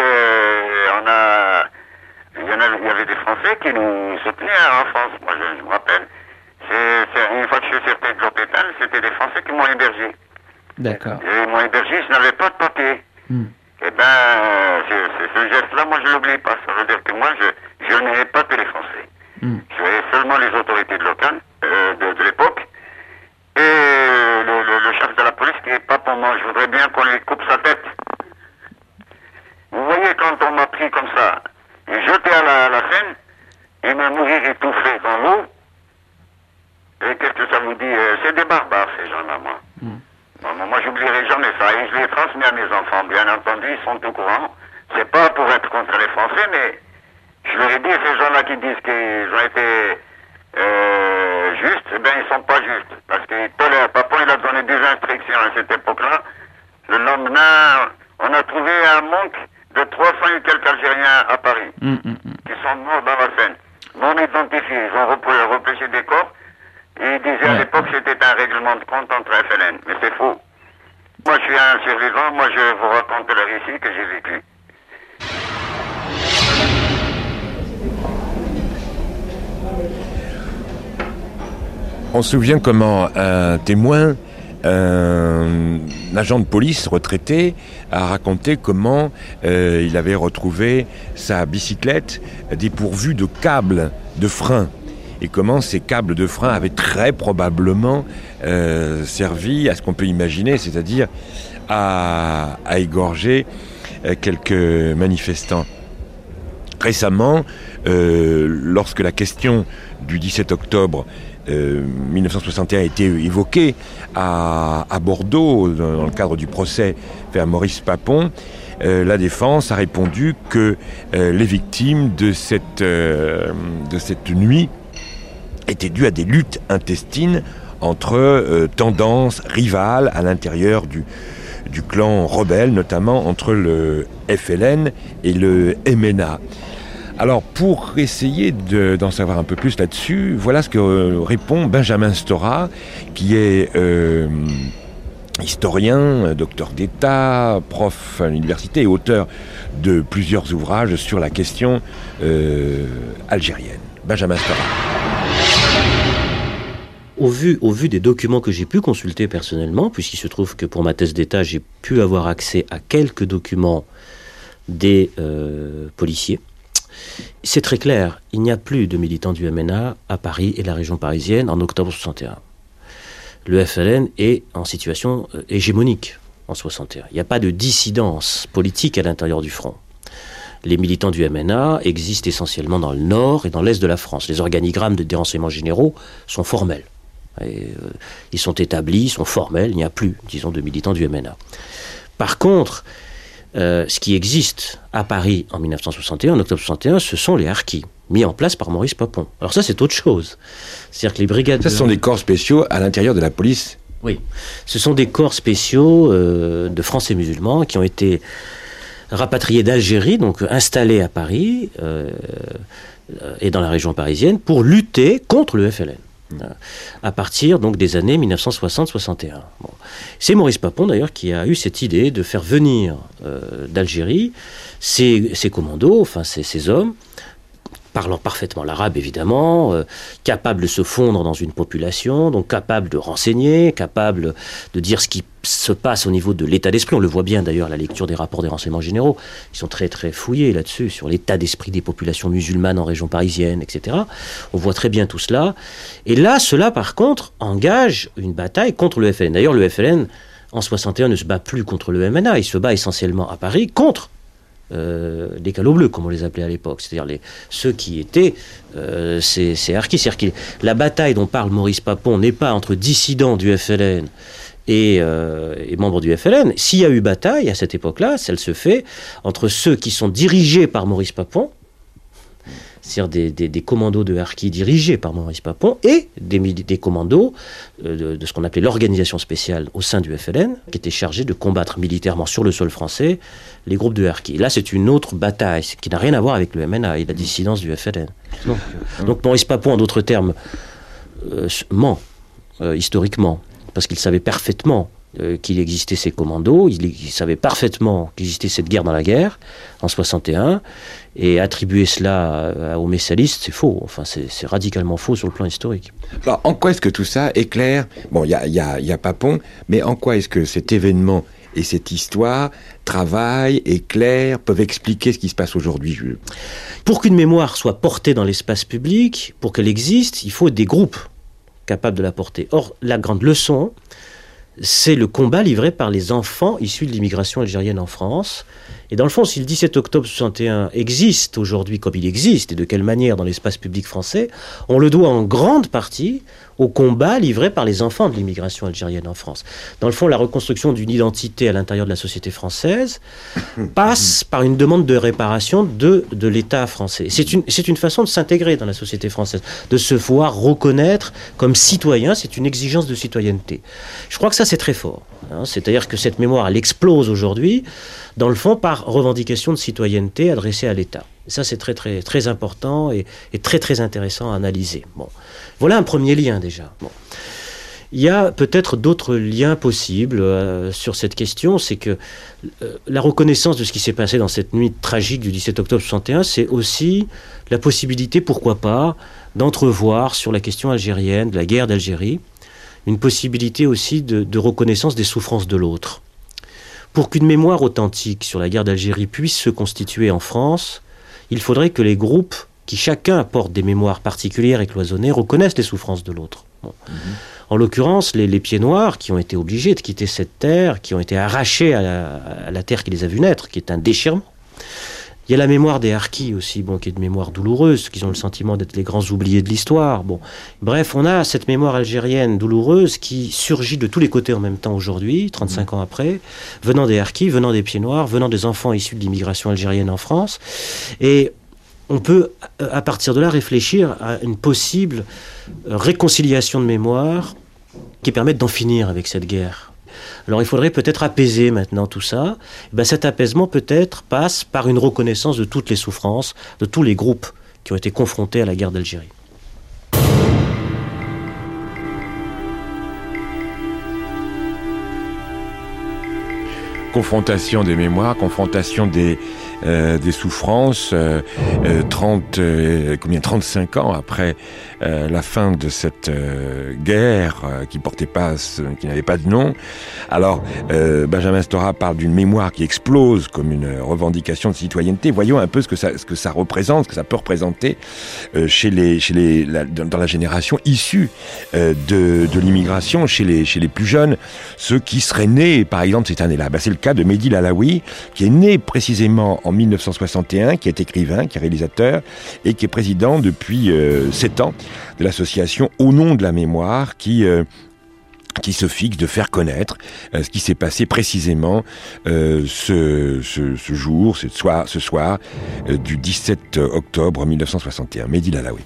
Il y avait des Français qui nous soutenaient en France. Moi, je me rappelle. Une fois que je sortais de l'hôpital, c'était des Français qui m'ont hébergé. D'accord. Et ils m'ont hébergé, je n'avais pas de papier. Eh ben, ce geste-là, moi, je l'oublie pas. Ça veut dire que moi, je n'aimais pas que les Français. Je voyais seulement les autorités locales, de l'époque, et le chef de la police qui n'est pas pour moi. Je voudrais bien qu'on lui coupe sa tête. Vous voyez, quand on m'a pris comme ça, et jeté à la Seine, et m'a mourir étouffé dans l'eau, et qu'est-ce que ça vous dit? C'est des barbares, ces gens-là, moi. Moi, j'oublierai jamais ça, et je l'ai transmis à mes enfants, bien entendu, ils sont au courant. C'est pas pour être contre les Français, mais je leur ai dit, ces gens-là qui disent qu'ils ont été justes, eh bien, ils sont pas justes. Parce qu'ils tolèrent. Papa, il a donné des instructions à cette époque-là. Le lendemain, on a trouvé un manque de 300 et quelques Algériens à Paris, qui sont morts dans la Seine. Non identifiés, ils ont repêché des corps, et ils disaient à l'époque que c'était un règlement de compte entre FLN. Mais c'est faux. Moi, je suis un survivant, moi, je vous raconte le récit que j'ai vécu. On se souvient comment un témoin, un agent de police retraité, a raconté comment il avait retrouvé sa bicyclette dépourvue de câbles de frein, et comment ces câbles de frein avaient très probablement servi à ce qu'on peut imaginer, c'est-à-dire à égorger quelques manifestants. Récemment, lorsque la question du 17 octobre 1961 a été évoquée à Bordeaux, dans le cadre du procès fait à Maurice Papon, la défense a répondu que les victimes de cette nuit étaient dues à des luttes intestines entre tendances rivales à l'intérieur du clan rebelle, notamment entre le FLN et le MNA. Alors, pour essayer d'en savoir un peu plus là-dessus, voilà ce que répond Benjamin Stora, qui est historien, docteur d'État, prof à l'université et auteur de plusieurs ouvrages sur la question algérienne. Benjamin Stora. Au vu des documents que j'ai pu consulter personnellement, puisqu'il se trouve que pour ma thèse d'État, j'ai pu avoir accès à quelques documents des policiers, c'est très clair, il n'y a plus de militants du MNA à Paris et la région parisienne en octobre 61. Le FLN est en situation hégémonique en 61. Il n'y a pas de dissidence politique à l'intérieur du front. Les militants du MNA existent essentiellement dans le nord et dans l'est de la France. Les organigrammes des renseignements généraux sont formels. Ils sont établis, ils sont formels, il n'y a plus, disons, de militants du MNA. Par contre, ce qui existe à Paris en 1961, en octobre 61, ce sont les harkis, mis en place par Maurice Papon. Alors ça, c'est autre chose. C'est-à-dire que les brigades... Ça, ce sont des corps spéciaux à l'intérieur de la police. Oui, ce sont des corps spéciaux de Français musulmans qui ont été rapatriés d'Algérie, donc installés à Paris et dans la région parisienne pour lutter contre le FLN. À partir donc des années 1960-61. Bon. C'est Maurice Papon d'ailleurs qui a eu cette idée de faire venir d'Algérie ces commandos, enfin ces hommes, parlant parfaitement l'arabe évidemment, capables de se fondre dans une population, donc capables de renseigner, capables de dire ce qui se passe au niveau de l'état d'esprit. On le voit bien d'ailleurs à la lecture des rapports des renseignements généraux. Ils sont très très fouillés là-dessus, sur l'état d'esprit des populations musulmanes en région parisienne, etc. On voit très bien tout cela. Et là, cela par contre engage une bataille contre le FLN. D'ailleurs, le FLN en 61 ne se bat plus contre le MNA, il se bat essentiellement à Paris contre les calots bleus, comme on les appelait à l'époque, c'est-à-dire ceux qui étaient ces harkis. C'est-à-dire que la bataille dont parle Maurice Papon n'est pas entre dissidents du FLN et membres du FLN. S'il y a eu bataille à cette époque-là, elle se fait entre ceux qui sont dirigés par Maurice Papon, c'est-à-dire des commandos de harkis dirigés par Maurice Papon, et des commandos de ce qu'on appelait l'organisation spéciale au sein du FLN, qui étaient chargés de combattre militairement sur le sol français les groupes de harkis. Là, c'est une autre bataille qui n'a rien à voir avec le MNA et la dissidence du FLN. Donc Maurice Papon, en d'autres termes, ment historiquement, parce qu'il savait parfaitement qu'il existait ces commandos, il savait parfaitement qu'il existait cette guerre dans la guerre, en 61, et attribuer cela aux messalistes, c'est faux. Enfin, c'est radicalement faux sur le plan historique. Alors, en quoi est-ce que tout ça éclaire... Bon, il y a Papon, mais en quoi est-ce que cet événement et cette histoire travaillent, éclairent, peuvent expliquer ce qui se passe aujourd'hui? Pour qu'une mémoire soit portée dans l'espace public, pour qu'elle existe, il faut des groupes capables de la porter. Or, la grande leçon, c'est le combat livré par les enfants issus de l'immigration algérienne en France. Et dans le fond, si le 17 octobre 61 existe aujourd'hui comme il existe, et de quelle manière dans l'espace public français, on le doit en grande partie au combat livré par les enfants de l'immigration algérienne en France. Dans le fond, la reconstruction d'une identité à l'intérieur de la société française passe par une demande de réparation de l'État français. C'est une façon de s'intégrer dans la société française, de se voir reconnaître comme citoyen, c'est une exigence de citoyenneté. Je crois que ça, c'est très fort. C'est-à-dire que cette mémoire, elle explose aujourd'hui, dans le fond, par revendication de citoyenneté adressée à l'État. Et ça, c'est très, très, très important et très, très intéressant à analyser. Bon. Voilà un premier lien, déjà. Bon. Il y a peut-être d'autres liens possibles sur cette question. C'est que la reconnaissance de ce qui s'est passé dans cette nuit tragique du 17 octobre 61, c'est aussi la possibilité, pourquoi pas, d'entrevoir sur la question algérienne, de la guerre d'Algérie, une possibilité aussi de reconnaissance des souffrances de l'autre. Pour qu'une mémoire authentique sur la guerre d'Algérie puisse se constituer en France, il faudrait que les groupes, qui chacun apportent des mémoires particulières et cloisonnées, reconnaissent les souffrances de l'autre. Bon. En l'occurrence, les Pieds Noirs, qui ont été obligés de quitter cette terre, qui ont été arrachés à la terre qui les a vus naître, qui est un déchirement. Il y a la mémoire des Harkis aussi, qui est une mémoire douloureuse, qui ont le sentiment d'être les grands oubliés de l'histoire. Bon. Bref, on a cette mémoire algérienne douloureuse qui surgit de tous les côtés en même temps aujourd'hui, 35 ans après, venant des Harkis, venant des Pieds Noirs, venant des enfants issus de l'immigration algérienne en France. Et on peut, à partir de là, réfléchir à une possible réconciliation de mémoire qui permette d'en finir avec cette guerre. Alors il faudrait peut-être apaiser maintenant tout ça. Cet apaisement peut-être passe par une reconnaissance de toutes les souffrances, de tous les groupes qui ont été confrontés à la guerre d'Algérie. Confrontation des mémoires, confrontation des souffrances, 35 ans après la fin de cette guerre qui n'avait pas de nom. Alors, Benjamin Stora parle d'une mémoire qui explose comme une revendication de citoyenneté. Voyons un peu ce que ça représente, ce que ça peut représenter dans la génération issue de l'immigration, chez les plus jeunes, ceux qui seraient nés, par exemple, cette année-là. C'est le cas de Mehdi Lalaoui, qui est né précisément en 1961, qui est écrivain, qui est réalisateur, et qui est président depuis 7 ans de l'association Au nom de la mémoire, qui se fixe de faire connaître ce qui s'est passé précisément ce soir du 17 octobre 1961. Mehdi Lalaoui.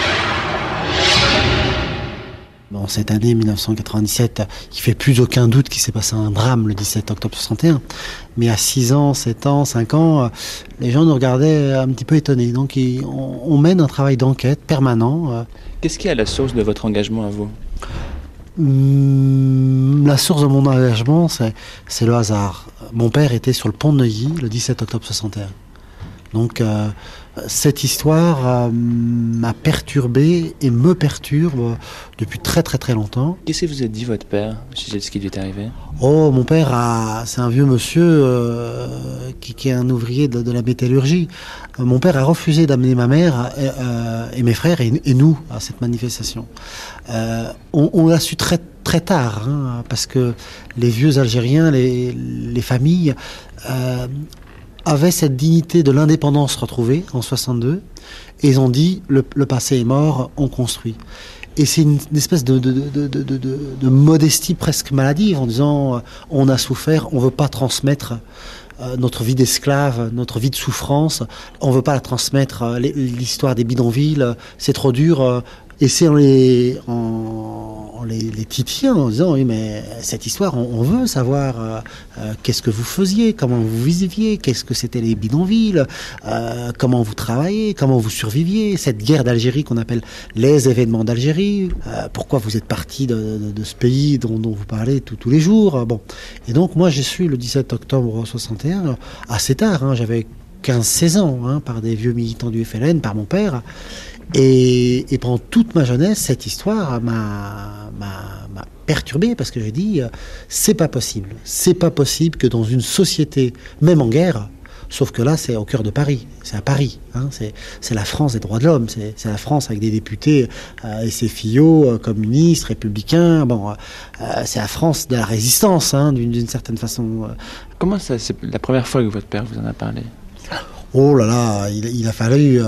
Bon, cette année 1997, il fait plus aucun doute qu'il s'est passé un drame le 17 octobre 61. Mais à 6 ans, 7 ans, 5 ans, les gens nous regardaient un petit peu étonnés. Donc on mène un travail d'enquête permanent. Qu'est-ce qui est à la source de votre engagement à vous ? La source de mon engagement, c'est le hasard. Mon père était sur le pont de Neuilly le 17 octobre 61. Donc cette histoire m'a perturbé et me perturbe depuis très très très longtemps. Qu'est-ce que vous a dit votre père au sujet de ce qui lui est arrivé ? Oh, mon père, c'est un vieux monsieur qui est un ouvrier de la métallurgie. Mon père a refusé d'amener ma mère et mes frères et nous à cette manifestation. On l'a su très très tard, parce que les vieux Algériens, les familles avaient cette dignité de l'indépendance retrouvée en 62, et ils ont dit le passé est mort, on construit. Et c'est une espèce de modestie presque maladive, en disant on a souffert, on veut pas transmettre notre vie d'esclave, notre vie de souffrance, on veut pas la transmettre, l'histoire des bidonvilles, c'est trop dur. Et c'est en les titillait en disant oui mais cette histoire on veut savoir qu'est-ce que vous faisiez, comment vous viviez, qu'est-ce que c'était les bidonvilles, comment vous travaillez, comment vous surviviez, cette guerre d'Algérie qu'on appelle les événements d'Algérie, pourquoi vous êtes parti de ce pays dont vous parlez tous les jours. Bon, et donc moi j'ai su le 17 octobre 61 assez tard, j'avais 15-16 ans, par des vieux militants du FLN, par mon père. Et pendant toute ma jeunesse, cette histoire m'a perturbé parce que j'ai dit c'est pas possible que dans une société, même en guerre, sauf que là c'est au cœur de Paris, c'est à Paris, c'est la France des droits de l'homme, c'est la France avec des députés et ses fillots communistes, républicains, c'est la France de la résistance d'une certaine façon. Comment ça, c'est la première fois que votre père vous en a parlé? Oh là là, il a fallu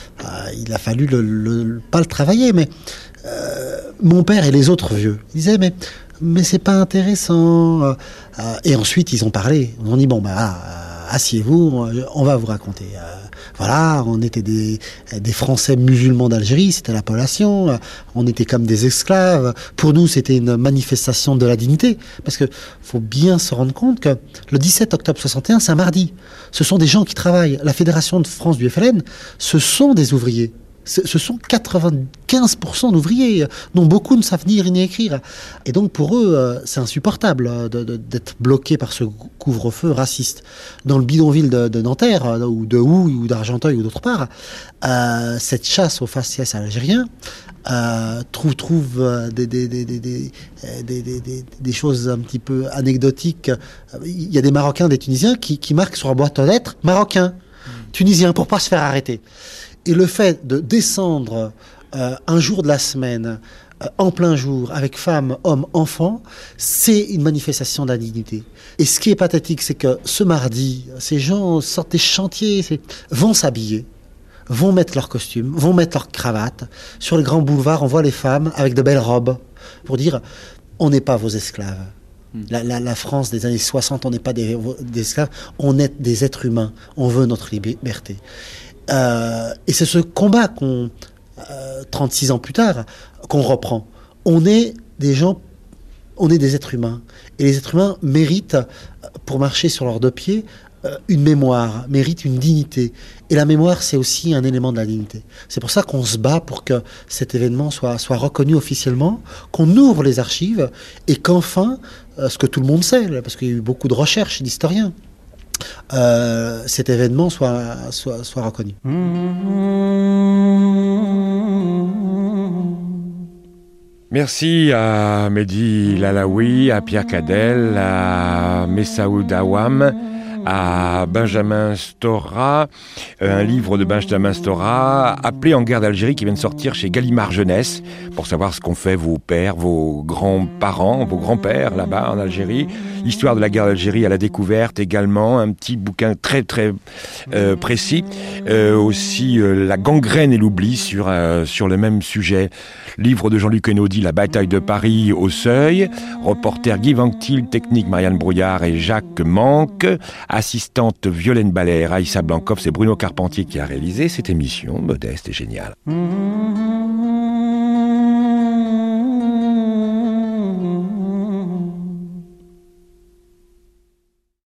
pas le travailler, mais mon père et les autres vieux, ils disaient mais c'est pas intéressant. Et ensuite ils ont parlé, ils ont dit asseyez-vous, on va vous raconter. Voilà, on était des Français musulmans d'Algérie, c'était l'appellation, on était comme des esclaves. Pour nous, c'était une manifestation de la dignité, parce que faut bien se rendre compte que le 17 octobre 61, c'est un mardi. Ce sont des gens qui travaillent. La Fédération de France du FLN, ce sont des ouvriers. Ce sont 95% d'ouvriers, dont beaucoup ne savent lire ni écrire. Et donc pour eux, c'est insupportable d'être bloqués par ce couvre-feu raciste. Dans le bidonville de Nanterre, ou de Houille, ou d'Argenteuil, ou d'autre part, cette chasse aux faciès algériens trouve des choses un petit peu anecdotiques. Il y a des Marocains, des Tunisiens qui marquent sur la boîte aux lettres « Marocain », Tunisien, pour pas se faire arrêter. Et le fait de descendre un jour de la semaine, en plein jour, avec femmes, hommes, enfants, c'est une manifestation d'indignité. Et ce qui est pathétique, c'est que ce mardi, ces gens sortent des chantiers, vont s'habiller, vont mettre leurs costumes, vont mettre leurs cravates. Sur les grands boulevards, on voit les femmes avec de belles robes pour dire « on n'est pas vos esclaves ». La France des années 60, on n'est pas des esclaves, on est des êtres humains, on veut notre liberté. Et c'est ce combat 36 ans plus tard, qu'on reprend. On est des gens, on est des êtres humains. Et les êtres humains méritent, pour marcher sur leurs deux pieds, une mémoire, méritent une dignité. Et la mémoire, c'est aussi un élément de la dignité. C'est pour ça qu'on se bat pour que cet événement soit reconnu officiellement, qu'on ouvre les archives, et qu'enfin, ce que tout le monde sait, parce qu'il y a eu beaucoup de recherches d'historiens, cet événement soit reconnu. Merci à Mehdi Lalaoui, à Pierre Cadel, à Messaoud Awam, à Benjamin Stora, un livre de Benjamin Stora, Appelé en guerre d'Algérie, qui vient de sortir chez Gallimard Jeunesse, pour savoir ce qu'ont fait vos pères, vos grands-parents, vos grands-pères là-bas en Algérie. Histoire de la guerre d'Algérie à la découverte également, un petit bouquin très très précis. Aussi La gangrène et l'oubli sur le même sujet. Livre de Jean-Luc Enaudi, La bataille de Paris au Seuil. Reporter Guy Vanctil, technique Marianne Brouillard et Jacques Manque. Assistante Violaine Ballet, Raïssa Blancoff, c'est Bruno Carpentier qui a réalisé cette émission modeste et géniale.